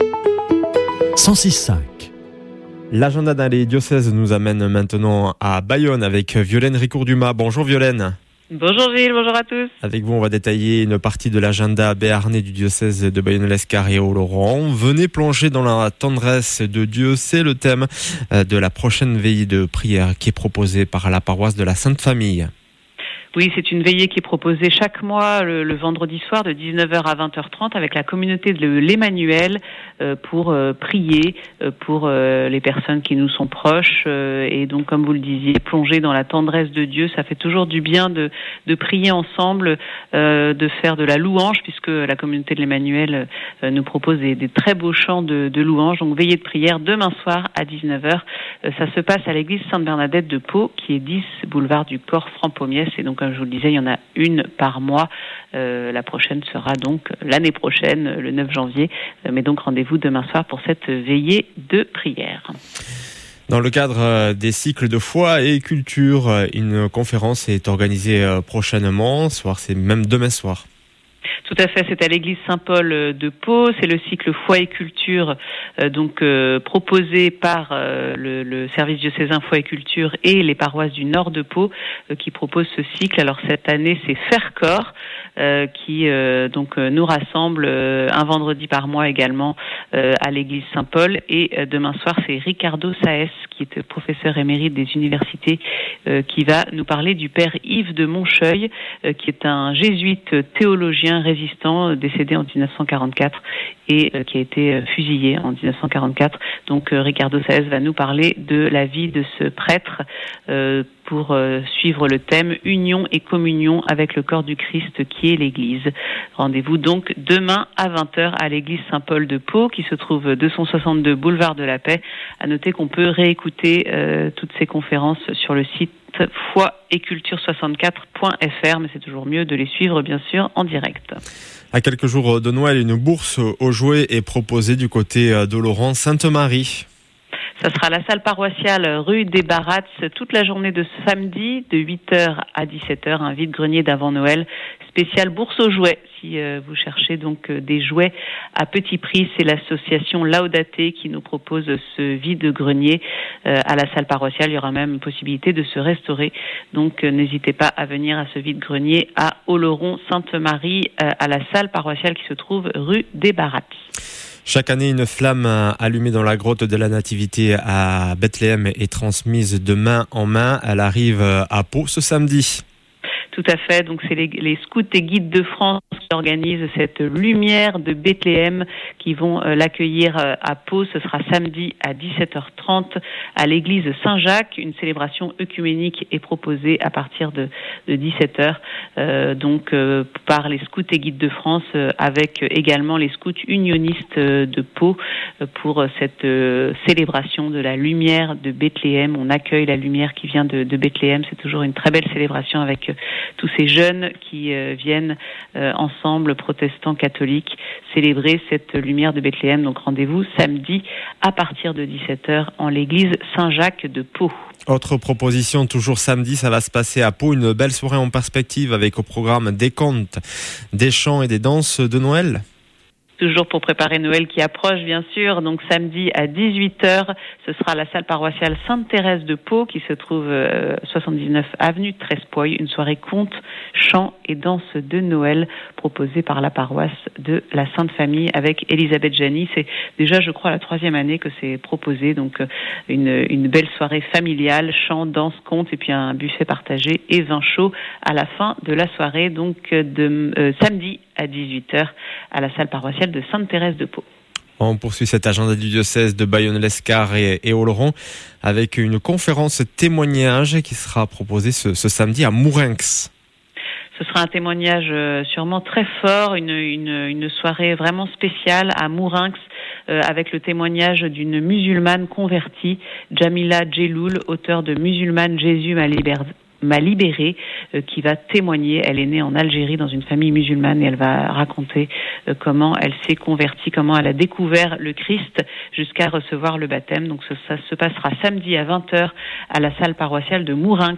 cent six virgule cinq. L'agenda dans les diocèses nous amène maintenant à Bayonne avec Violaine Ricourt-Dumas. Bonjour Violaine. Bonjour Gilles, bonjour à tous. Avec vous, on va détailler une partie de l'agenda béarnais du diocèse de Bayonne-Lescar et Oloron. Venez plonger dans la tendresse de Dieu, c'est le thème de la prochaine veillée de prière qui est proposée par la paroisse de la Sainte Famille. Oui, c'est une veillée qui est proposée chaque mois le, le vendredi soir de dix-neuf heures à vingt heures trente avec la communauté de l'Emmanuel euh, pour euh, prier euh, pour euh, les personnes qui nous sont proches euh, et donc comme vous le disiez, plonger dans la tendresse de Dieu. Ça fait toujours du bien de, de prier ensemble, euh, de faire de la louange puisque la communauté de l'Emmanuel euh, nous propose des, des très beaux chants de, de louange. Donc veillée de prière demain soir à dix-neuf heures. Euh, ça se passe à l'église Sainte-Bernadette de Pau qui est dix boulevard du Corps Franc-Pommiès et donc comme je vous le disais, il y en a une par mois. Euh, la prochaine sera donc l'année prochaine, le neuf janvier. Euh, mais donc rendez-vous demain soir pour cette veillée de prière. Dans le cadre des cycles de foi et culture, une conférence est organisée prochainement. Ce soir, c'est même demain soir. Tout à fait, c'est à l'église Saint-Paul de Pau. C'est le cycle Foi et Culture, euh, donc euh, proposé par euh, le, le service diocésain Foi et Culture et les paroisses du nord de Pau euh, qui proposent ce cycle. Alors cette année, c'est Faire Corps euh, qui euh, donc euh, nous rassemble euh, un vendredi par mois également euh, à l'église Saint-Paul. Et euh, demain soir, c'est Ricardo Saez, qui est professeur émérite des universités, euh, qui va nous parler du père Yves de Moncheuil, euh, qui est un jésuite théologien résistant décédé en dix-neuf cent quarante-quatre et euh, qui a été euh, fusillé en dix-neuf cent quarante-quatre. Donc euh, Ricardo Saez va nous parler de la vie de ce prêtre euh, pour euh, suivre le thème Union et communion avec le corps du Christ qui est l'Église. Rendez-vous donc demain à vingt heures à l'église Saint-Paul de Pau qui se trouve deux cent soixante-deux boulevard de la Paix. À noter qu'on peut réécouter euh, toutes ces conférences sur le site foi et culture soixante-quatre point f r, mais c'est toujours mieux de les suivre bien sûr en direct. À quelques jours de Noël, une bourse aux jouets est proposée du côté d'Oloron Sainte-Marie. Ça sera à la salle paroissiale rue des Barats toute la journée de samedi de huit heures à dix-sept heures, un vide-grenier d'avant Noël spécial bourse aux jouets. Si euh, vous cherchez donc euh, des jouets à petit prix, c'est l'association Laudate qui nous propose ce vide-grenier euh, à la salle paroissiale. Il y aura même une possibilité de se restaurer. Donc euh, n'hésitez pas à venir à ce vide-grenier à Oloron Sainte-Marie euh, à la salle paroissiale qui se trouve rue des Barats. Chaque année, une flamme allumée dans la grotte de la Nativité à Bethléem est transmise de main en main. Elle arrive à Pau ce samedi. Tout à fait, donc c'est les, les scouts et guides de France qui organisent cette lumière de Bethléem qui vont euh, l'accueillir euh, à Pau. Ce sera samedi à dix-sept heures trente à l'église Saint-Jacques. Une célébration œcuménique est proposée à partir de, de dix-sept heures, euh, donc euh, par les scouts et guides de France euh, avec également les scouts unionistes euh, de Pau euh, pour euh, cette euh, célébration de la lumière de Bethléem. On accueille la lumière qui vient de, de Bethléem. C'est toujours une très belle célébration avec euh, tous ces jeunes qui euh, viennent euh, ensemble, protestants, catholiques, célébrer cette lumière de Bethléem. Donc rendez-vous samedi à partir de dix-sept heures en l'église Saint-Jacques de Pau. Autre proposition, toujours samedi, ça va se passer à Pau, une belle soirée en perspective avec au programme des contes, des chants et des danses de Noël. Toujours pour préparer Noël qui approche, bien sûr. Donc samedi à dix-huit heures, ce sera la salle paroissiale Sainte-Thérèse de Pau qui se trouve euh, soixante-dix-neuf avenue de Trespoy. Une soirée conte, chant et danse de Noël proposée par la paroisse de la Sainte Famille avec Elisabeth Jani. C'est déjà, je crois, la troisième année que c'est proposé. Donc une, une belle soirée familiale, chant, danse, conte et puis un buffet partagé et vin chaud à la fin de la soirée. Donc de euh, samedi à dix-huit heures à la salle paroissiale de Sainte-Thérèse de Pau. On poursuit cet agenda du diocèse de Bayonne-Lescar et, et Oloron avec une conférence témoignage qui sera proposée ce, ce samedi à Mourinx. Ce sera un témoignage euh, sûrement très fort, une, une, une soirée vraiment spéciale à Mourinx euh, avec le témoignage d'une musulmane convertie, Jamila Djeloul, auteure de Musulmane, Jésus m'a libéré. m'a libérée, euh, qui va témoigner. Elle est née en Algérie dans une famille musulmane et elle va raconter euh, comment elle s'est convertie, comment elle a découvert le Christ jusqu'à recevoir le baptême. Donc ça, ça se passera samedi à vingt heures à la salle paroissiale de Mourinx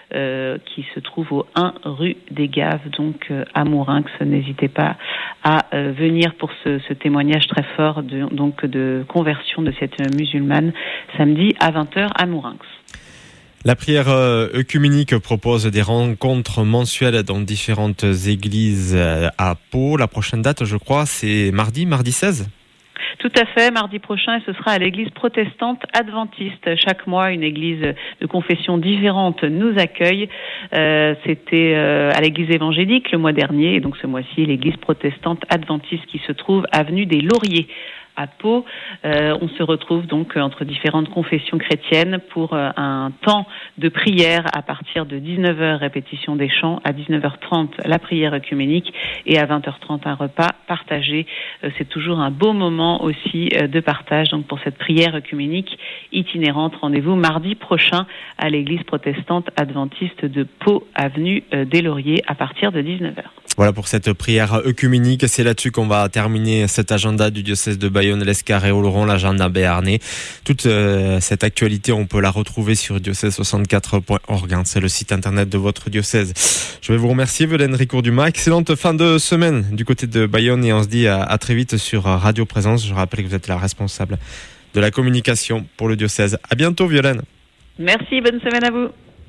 euh, qui se trouve au un rue des Gaves, donc euh, à Mourinx. N'hésitez pas à euh, venir pour ce, ce témoignage très fort de, donc de conversion de cette musulmane samedi à vingt heures à Mourinx. La prière œcuménique propose des rencontres mensuelles dans différentes églises à Pau. La prochaine date, je crois, c'est mardi, mardi seize. Tout à fait, mardi prochain, et ce sera à l'église protestante adventiste. Chaque mois, une église de confession différente nous accueille. Euh, c'était euh, à l'église évangélique le mois dernier, et donc ce mois-ci, l'église protestante adventiste qui se trouve avenue des Lauriers à Pau. Euh, on se retrouve donc entre différentes confessions chrétiennes pour euh, un temps de prière à partir de dix-neuf heures, répétition des chants, à dix-neuf heures trente, la prière œcuménique, et à vingt heures trente, un repas partagé. Euh, c'est toujours un beau moment aussi euh, de partage donc pour cette prière œcuménique itinérante. Rendez-vous mardi prochain à l'église protestante adventiste de Pau, avenue euh, des Lauriers, à partir de dix-neuf heures. Voilà pour cette prière œcuménique. C'est là-dessus qu'on va terminer cet agenda du diocèse de Bayonne, l'Escar et Oloron, l'agenda béarnais. Toute euh, cette actualité, on peut la retrouver sur diocèse soixante-quatre point org. Hein, c'est le site internet de votre diocèse. Je vais vous remercier, Violaine Ricourt-Dumas. Excellente fin de semaine du côté de Bayonne, et on se dit à, à très vite sur Radio Présence. Je rappelle que vous êtes la responsable de la communication pour le diocèse. À bientôt, Violaine. Merci, bonne semaine à vous.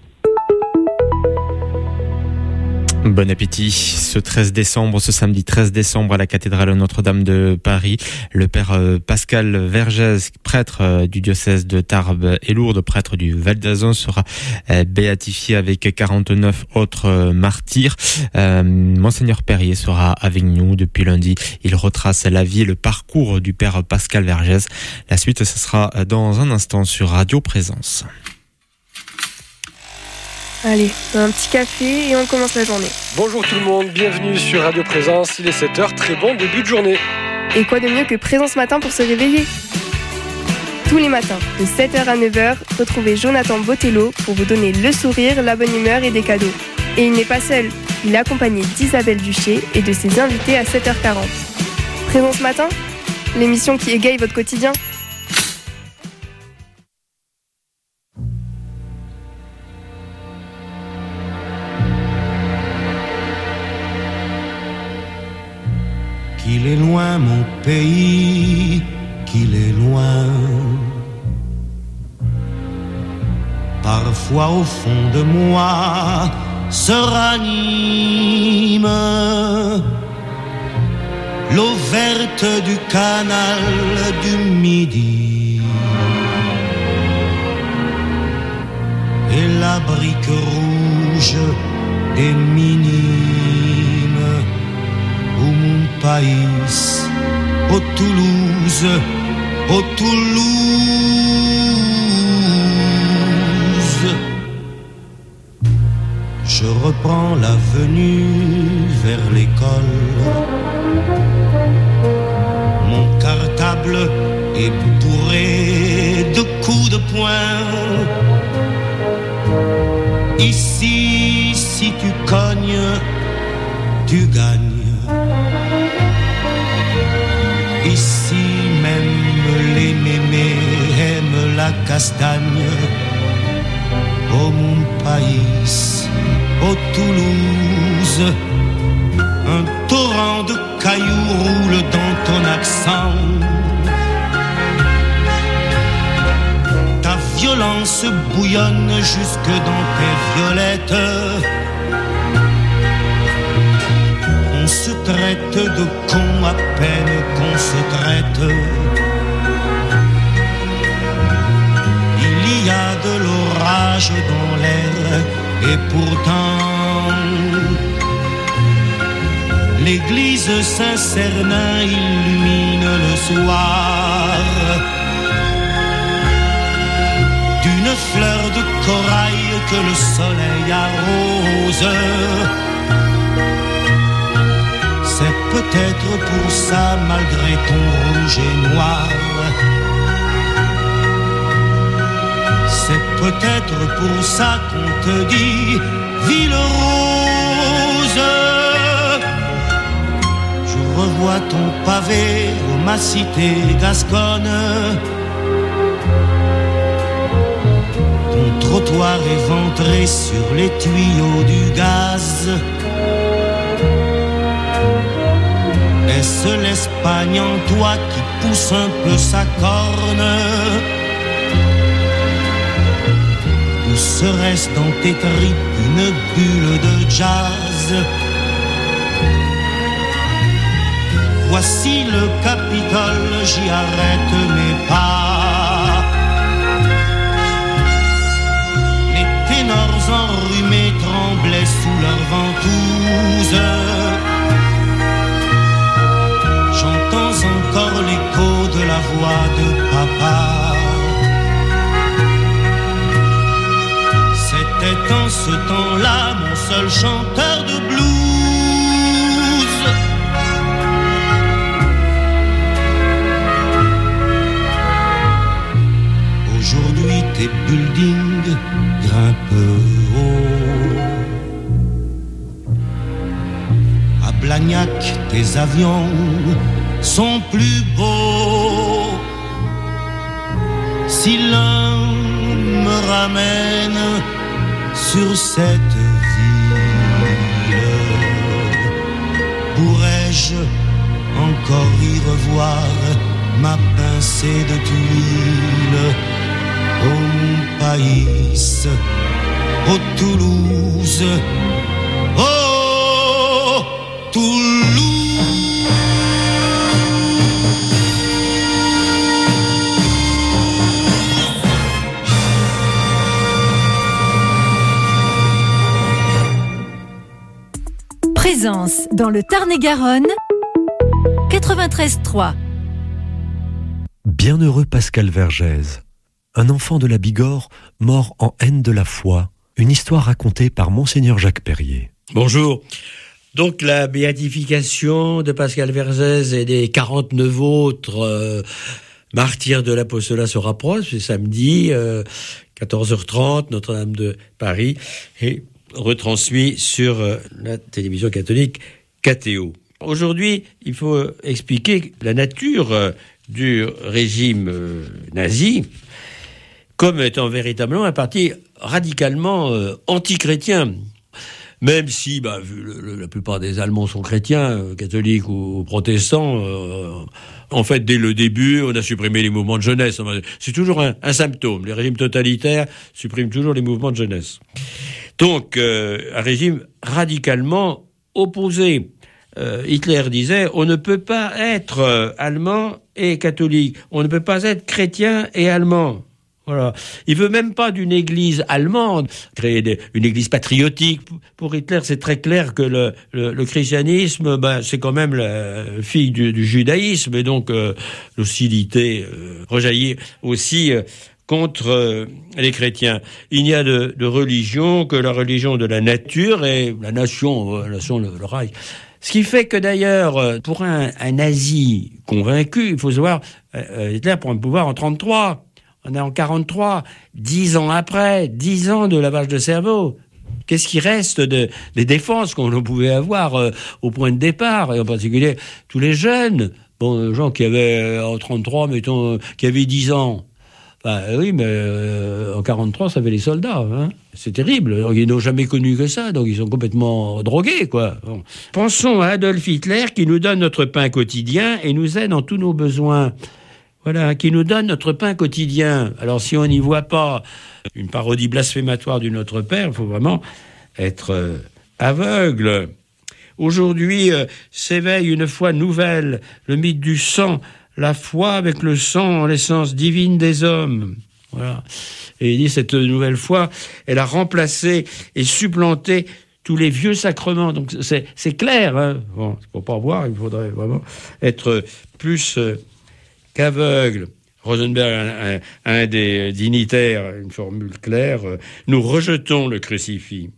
Bon appétit. Ce treize décembre, ce samedi treize décembre, à la cathédrale Notre-Dame de Paris, le père Pascal Vergès, prêtre du diocèse de Tarbes et Lourdes, prêtre du Val d'Azun, sera béatifié avec quarante-neuf autres martyrs. Euh, Monseigneur Perrier sera avec nous depuis lundi. Il retrace la vie et le parcours du père Pascal Vergès. La suite, ce sera dans un instant sur Radio Présence. Allez, un petit café et on commence la journée. Bonjour tout le monde, bienvenue sur Radio Présence, il est sept heures, très bon début de journée. Et quoi de mieux que Présence Matin pour se réveiller ? Tous les matins, de sept heures à neuf heures, retrouvez Jonathan Botello pour vous donner le sourire, la bonne humeur et des cadeaux. Et il n'est pas seul, il est accompagné d'Isabelle Duché et de ses invités à sept heures quarante. Présence Matin, l'émission qui égaye votre quotidien. Qu'il est loin mon pays, qu'il est loin. Parfois au fond de moi se ranime l'eau verte du canal du Midi et la brique rouge des minimes. Au mon pays, au Toulouse, au Toulouse. Je reprends l'avenue vers l'école. Mon cartable est bourré de coups de poing. Ici, si tu cognes, tu gagnes. Ici même les mémés aiment la castagne. Au mon pays, au Toulouse, un torrent de cailloux roule dans ton accent. Ta violence bouillonne jusque dans tes violettes. On se traite de con à peine qu'on se traite. Il y a de l'orage dans l'air et pourtant l'église Saint-Cernin illumine le soir d'une fleur de corail que le soleil arrose. C'est peut-être pour ça, malgré ton rouge et noir, c'est peut-être pour ça qu'on te dit ville rose. Je revois ton pavé dans ma cité gasconne, ton trottoir éventré sur les tuyaux du gaz. Est-ce l'Espagne en toi qui pousse un peu sa corne? Ou serait-ce dans tes tripes une bulle de jazz? Voici le Capitole, j'y arrête mes pas. Les ténors enrhumés tremblaient sous leurs ventouses. J'entends encore l'écho de la voix de papa. C'était en ce temps-là mon seul chanteur de blues. Aujourd'hui tes buildings grimpent haut. À Blagnac tes avions sont plus beaux. Si l'un me ramène sur cette ville, pourrais-je encore y revoir ma pincée de tuiles? Ô mon pays, ô Toulouse, ô Toulouse. Présence dans le Tarn-et-Garonne, quatre-vingt-treize trois. Bienheureux Pascal Vergès, un enfant de la Bigorre mort en haine de la foi, une histoire racontée par Monseigneur Jacques Perrier. Bonjour. Donc la béatification de Pascal Vergès et des quarante-neuf autres euh, martyrs de l'apostolat se rapproche, c'est samedi, euh, quatorze heures trente, Notre-Dame de Paris, et retransmis sur euh, la télévision catholique K T O. Aujourd'hui, il faut expliquer la nature euh, du régime euh, nazi comme étant véritablement un parti radicalement euh, anti-chrétien. Même si, bah, vu le, le, la plupart des Allemands sont chrétiens, euh, catholiques ou, ou protestants, euh, en fait, dès le début, on a supprimé les mouvements de jeunesse. C'est toujours un, un symptôme. Les régimes totalitaires suppriment toujours les mouvements de jeunesse. Donc, euh, un régime radicalement opposé. Euh, Hitler disait, on ne peut pas être euh, allemand et catholique. On ne peut pas être chrétien et allemand. Voilà. Il veut même pas d'une église allemande, créer des, une église patriotique. Pour Hitler, c'est très clair que le, le, le christianisme, ben, c'est quand même la fille du, du judaïsme, et donc euh, l'hostilité euh, rejaillit aussi euh, contre euh, les chrétiens. Il n'y a de, de religion que la religion de la nature et la nation, euh, la nation, le, le Reich. Ce qui fait que d'ailleurs, pour un, un nazi convaincu, il faut savoir, euh, Hitler prend le pouvoir en trente-trois. On est en quarante-trois, dix ans après, dix ans de lavage de cerveau. Qu'est-ce qui reste de, des défenses qu'on pouvait avoir euh, au point de départ, et en particulier tous les jeunes, bon, gens qui avaient euh, en trente-trois, mettons, euh, qui avaient dix ans. Bah oui, mais euh, en quarante-trois, ça avait les soldats. Hein. C'est terrible. Donc, ils n'ont jamais connu que ça, donc ils sont complètement drogués, quoi. Bon. Pensons à Adolf Hitler qui nous donne notre pain quotidien et nous aide en tous nos besoins. Voilà, qui nous donne notre pain quotidien. Alors si on n'y voit pas une parodie blasphématoire du Notre Père, il faut vraiment être euh, aveugle. Aujourd'hui, euh, s'éveille une foi nouvelle, le mythe du sang, la foi avec le sang en l'essence divine des hommes. Voilà. Et il dit, cette nouvelle foi, elle a remplacé et supplanté tous les vieux sacrements. Donc c'est, c'est clair, hein. Bon, pour pas voir, il faudrait vraiment être plus... Euh, qu'aveugle. Rosenberg, un, un, un des dignitaires, une formule claire, euh, nous rejetons le crucifix.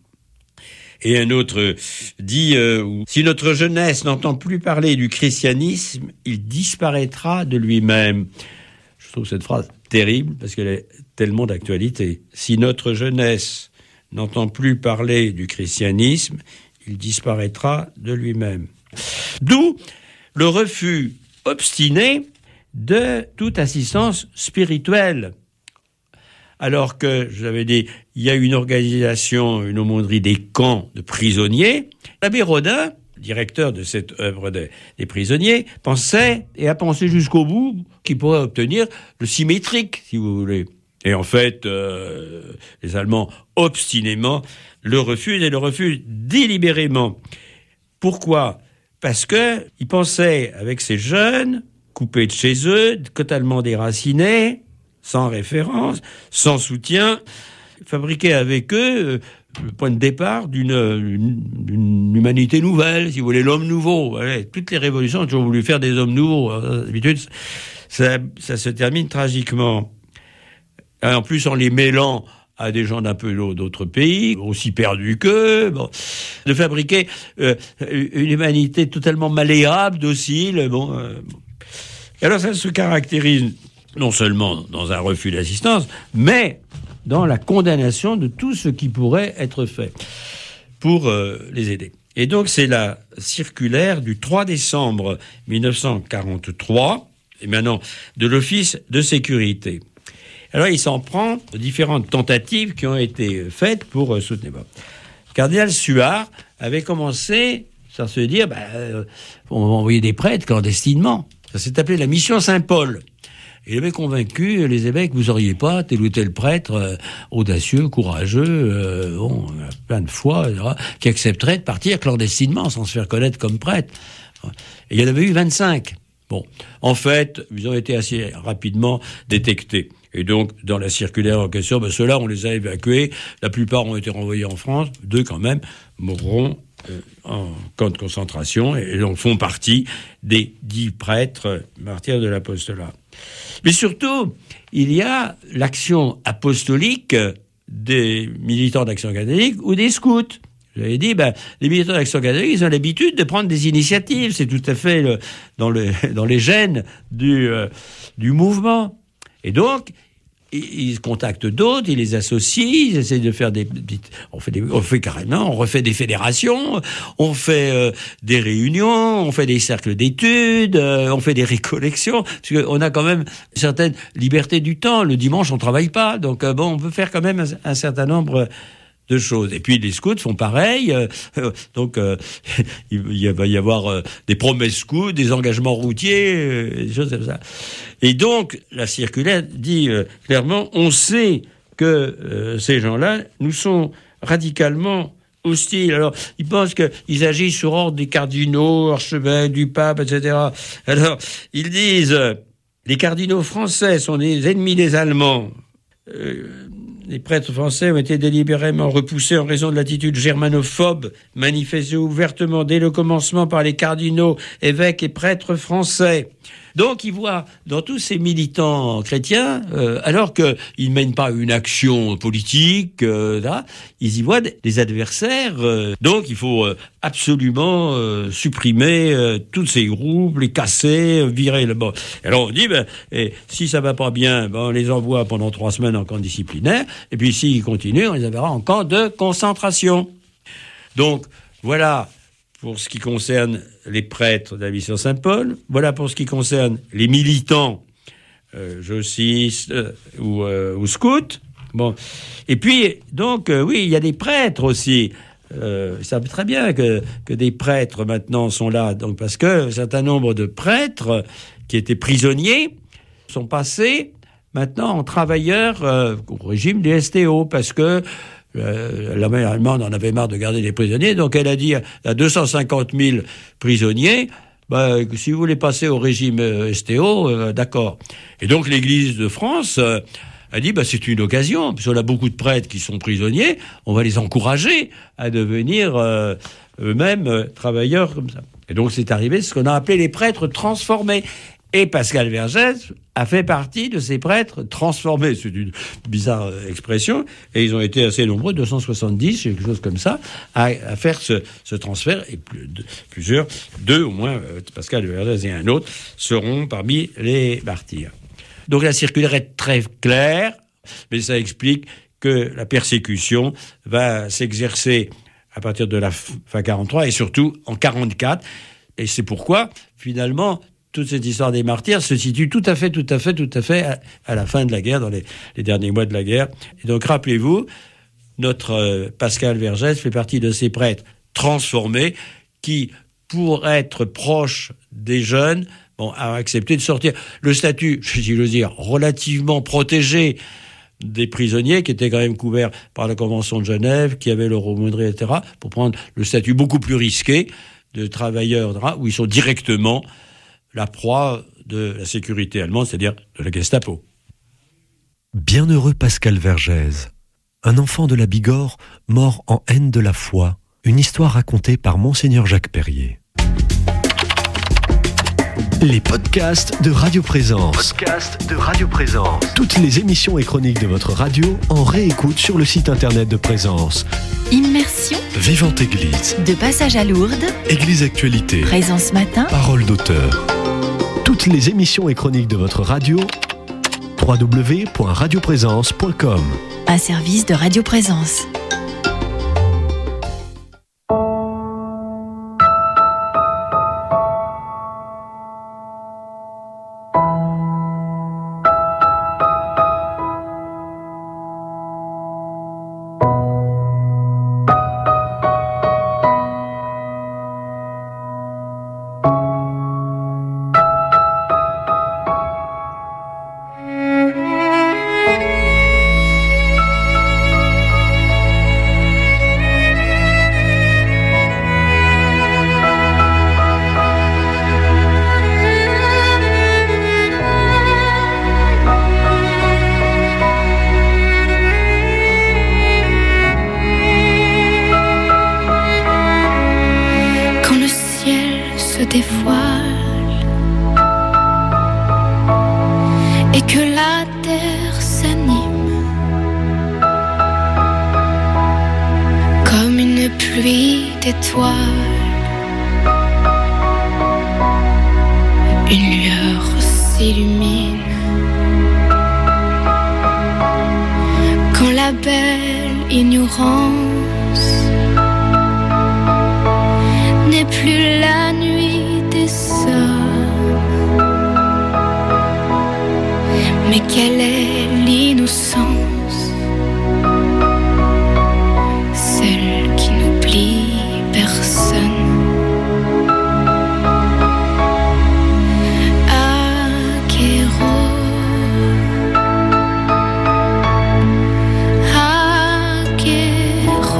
Et un autre dit, euh, si notre jeunesse n'entend plus parler du christianisme, il disparaîtra de lui-même. Je trouve cette phrase terrible parce qu'elle est tellement d'actualité. Si notre jeunesse n'entend plus parler du christianisme, il disparaîtra de lui-même. D'où le refus obstiné de toute assistance spirituelle. alors que, je vous avais dit, il y a une organisation, une aumônerie des camps de prisonniers. L'abbé Rodin, directeur de cette œuvre des, des prisonniers, pensait, et a pensé jusqu'au bout, qu'il pourrait obtenir le symétrique, si vous voulez. Et en fait, euh, les Allemands, obstinément, le refusent, et le refusent délibérément. Pourquoi ? Parce que ils pensaient, avec ces jeunes, coupés de chez eux, totalement déracinés, sans référence, sans soutien, fabriquer avec eux le point de départ d'une, une, d'une humanité nouvelle, si vous voulez, l'homme nouveau. Voilà. Toutes les révolutions ont toujours voulu faire des hommes nouveaux. D'habitude, ça, ça se termine tragiquement. En plus, en les mêlant à des gens d'un peu d'autres pays, aussi perdus qu'eux, bon, de fabriquer euh, une humanité totalement malléable, docile, bon... Euh, bon. Alors ça se caractérise non seulement dans un refus d'assistance, mais dans la condamnation de tout ce qui pourrait être fait pour euh, les aider. Et donc c'est la circulaire du trois décembre mille neuf cent quarante-trois, et maintenant de l'Office de sécurité. Alors il s'en prend aux différentes tentatives qui ont été faites pour euh, soutenir. Le cardinal Suard avait commencé à se dire, bah, euh, on va envoyer des prêtres clandestinement. Ça s'est appelé la mission Saint-Paul. Et il avait convaincu les évêques, vous auriez pas tel ou tel prêtre euh, audacieux, courageux, euh, bon, plein de foi, et cetera, qui accepterait de partir clandestinement sans se faire connaître comme prêtre. Et il y en avait eu vingt-cinq. Bon, en fait, ils ont été assez rapidement détectés. Et donc, dans la circulaire en question, ben, ceux-là, on les a évacués. La plupart ont été renvoyés en France. Deux, quand même, mourront euh, en camp de concentration et donc font partie des dix prêtres martyrs de l'apostolat. Mais surtout, il y a l'action apostolique des militants d'Action catholique ou des scouts. J'avais dit, ben, les militants d'Action catholique, ils ont l'habitude de prendre des initiatives. C'est tout à fait le, dans, le, dans les gènes du, euh, du mouvement. Et donc, ils contactent d'autres, ils les associent, ils essayent de faire des... On fait, des, on fait carrément, on refait des fédérations, on fait euh, des réunions, on fait des cercles d'études, euh, on fait des récollections, parce qu'on a quand même une certaine liberté du temps. Le dimanche, on travaille pas, donc euh, bon, on peut faire quand même un, un certain nombre de choses. Et puis les scouts font pareil, euh, donc euh, il va y avoir euh, des promesses scouts, des engagements routiers, euh, des choses comme ça. Et donc la circulaire dit euh, clairement, on sait que euh, ces gens-là nous sont radicalement hostiles. Alors ils pensent qu'ils agissent sur ordre des cardinaux, archevêques, du pape, et cetera. Alors ils disent, euh, les cardinaux français sont des ennemis des Allemands. Euh, Les prêtres français ont été délibérément repoussés en raison de l'attitude germanophobe manifestée ouvertement dès le commencement par les cardinaux, évêques et prêtres français. Donc ils voient dans tous ces militants chrétiens, euh, alors qu'ils ne mènent pas une action politique, euh, là, ils y voient des adversaires. Euh, donc il faut euh, absolument euh, supprimer euh, tous ces groupes, les casser, euh, virer le bon. Alors on dit, ben, et, si ça va pas bien, ben, on les envoie pendant trois semaines en camp disciplinaire, et puis s'ils continuent, on les enverra en camp de concentration. Donc voilà pour ce qui concerne les prêtres de la mission Saint-Paul. Voilà pour ce qui concerne les militants, euh, jossistes euh, ou, euh, ou scouts. Bon. Et puis, donc, euh, oui, il y a des prêtres aussi. Euh, ils savent très bien que, que des prêtres maintenant sont là. Donc, parce que un certain nombre de prêtres qui étaient prisonniers sont passés maintenant en travailleurs euh, au régime des S T O, parce que Euh, l'armée allemande en avait marre de garder les prisonniers, donc elle a dit à deux cent cinquante mille prisonniers, bah, si vous voulez passer au régime euh, S T O, euh, d'accord. Et donc l'Église de France euh, a dit, bah, c'est une occasion, puisqu'on a beaucoup de prêtres qui sont prisonniers, on va les encourager à devenir euh, eux-mêmes euh, travailleurs comme ça. Et donc c'est arrivé ce qu'on a appelé les prêtres transformés. Et Pascal Vergès a fait partie de ces prêtres transformés. C'est une bizarre expression. Et ils ont été assez nombreux, deux cent soixante-dix, quelque chose comme ça, à, à faire ce, ce transfert. Et plus, de, plusieurs, deux au moins, euh, Pascal Vergès et un autre, seront parmi les martyrs. Donc la circulaire est très claire, mais ça explique que la persécution va s'exercer à partir de la fin quarante-trois et surtout en quarante-quatre. Et c'est pourquoi, finalement, toute cette histoire des martyrs se situe tout à fait, tout à fait, tout à fait à, à la fin de la guerre, dans les, les derniers mois de la guerre. Et donc, rappelez-vous, notre euh, Pascal Vergès fait partie de ces prêtres transformés qui, pour être proche des jeunes, bon, a accepté de sortir. Le statut, si j'ose dire, relativement protégé des prisonniers, qui étaient quand même couverts par la Convention de Genève, qui avaient leur aumônerie, et cetera, pour prendre le statut beaucoup plus risqué de travailleurs, où ils sont directement la proie de la sécurité allemande, c'est-à-dire de la Gestapo. Bienheureux Pascal Vergès, un enfant de la Bigorre mort en haine de la foi, une histoire racontée par Monseigneur Jacques Perrier. Les podcasts de Radio Présence. Podcasts de Radio Présence. Toutes les émissions et chroniques de votre radio en réécoute sur le site internet de Présence. Immersion. Vivante Église. De passage à Lourdes. Église Actualité. Présence Matin. Parole d'auteur. Toutes les émissions et chroniques de votre radio. w w w point radio présence point com. Un service de Radio Présence. Aquero,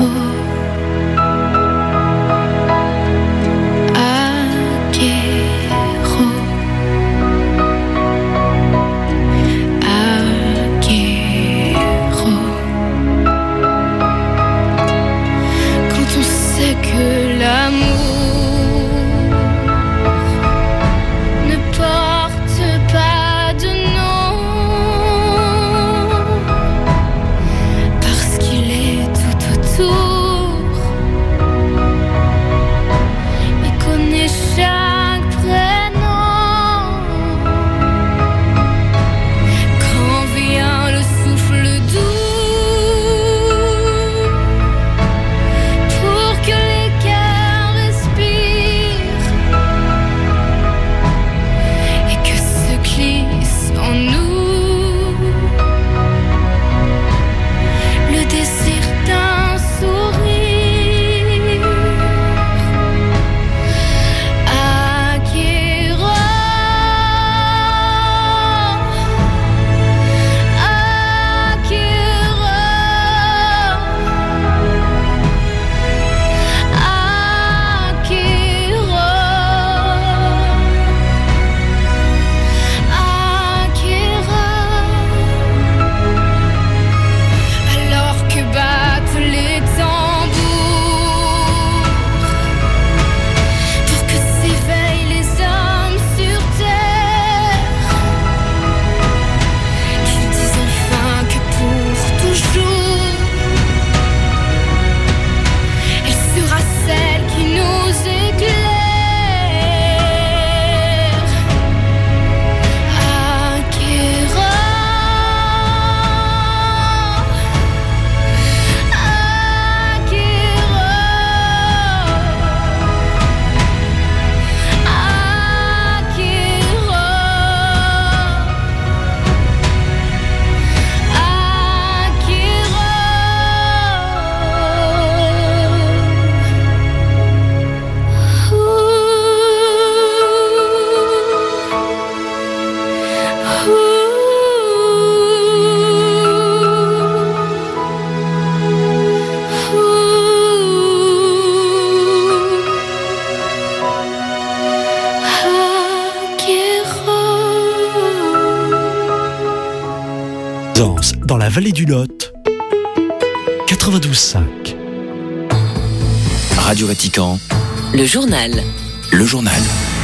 Plaisance, dans la vallée du Lot, quatre-vingt-douze cinq. Radio Vatican. Le journal. Le journal.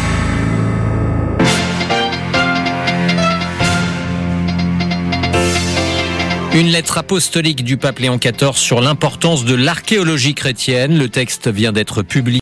Une lettre apostolique du pape Léon quatorze sur l'importance de l'archéologie chrétienne. Le texte vient d'être publié.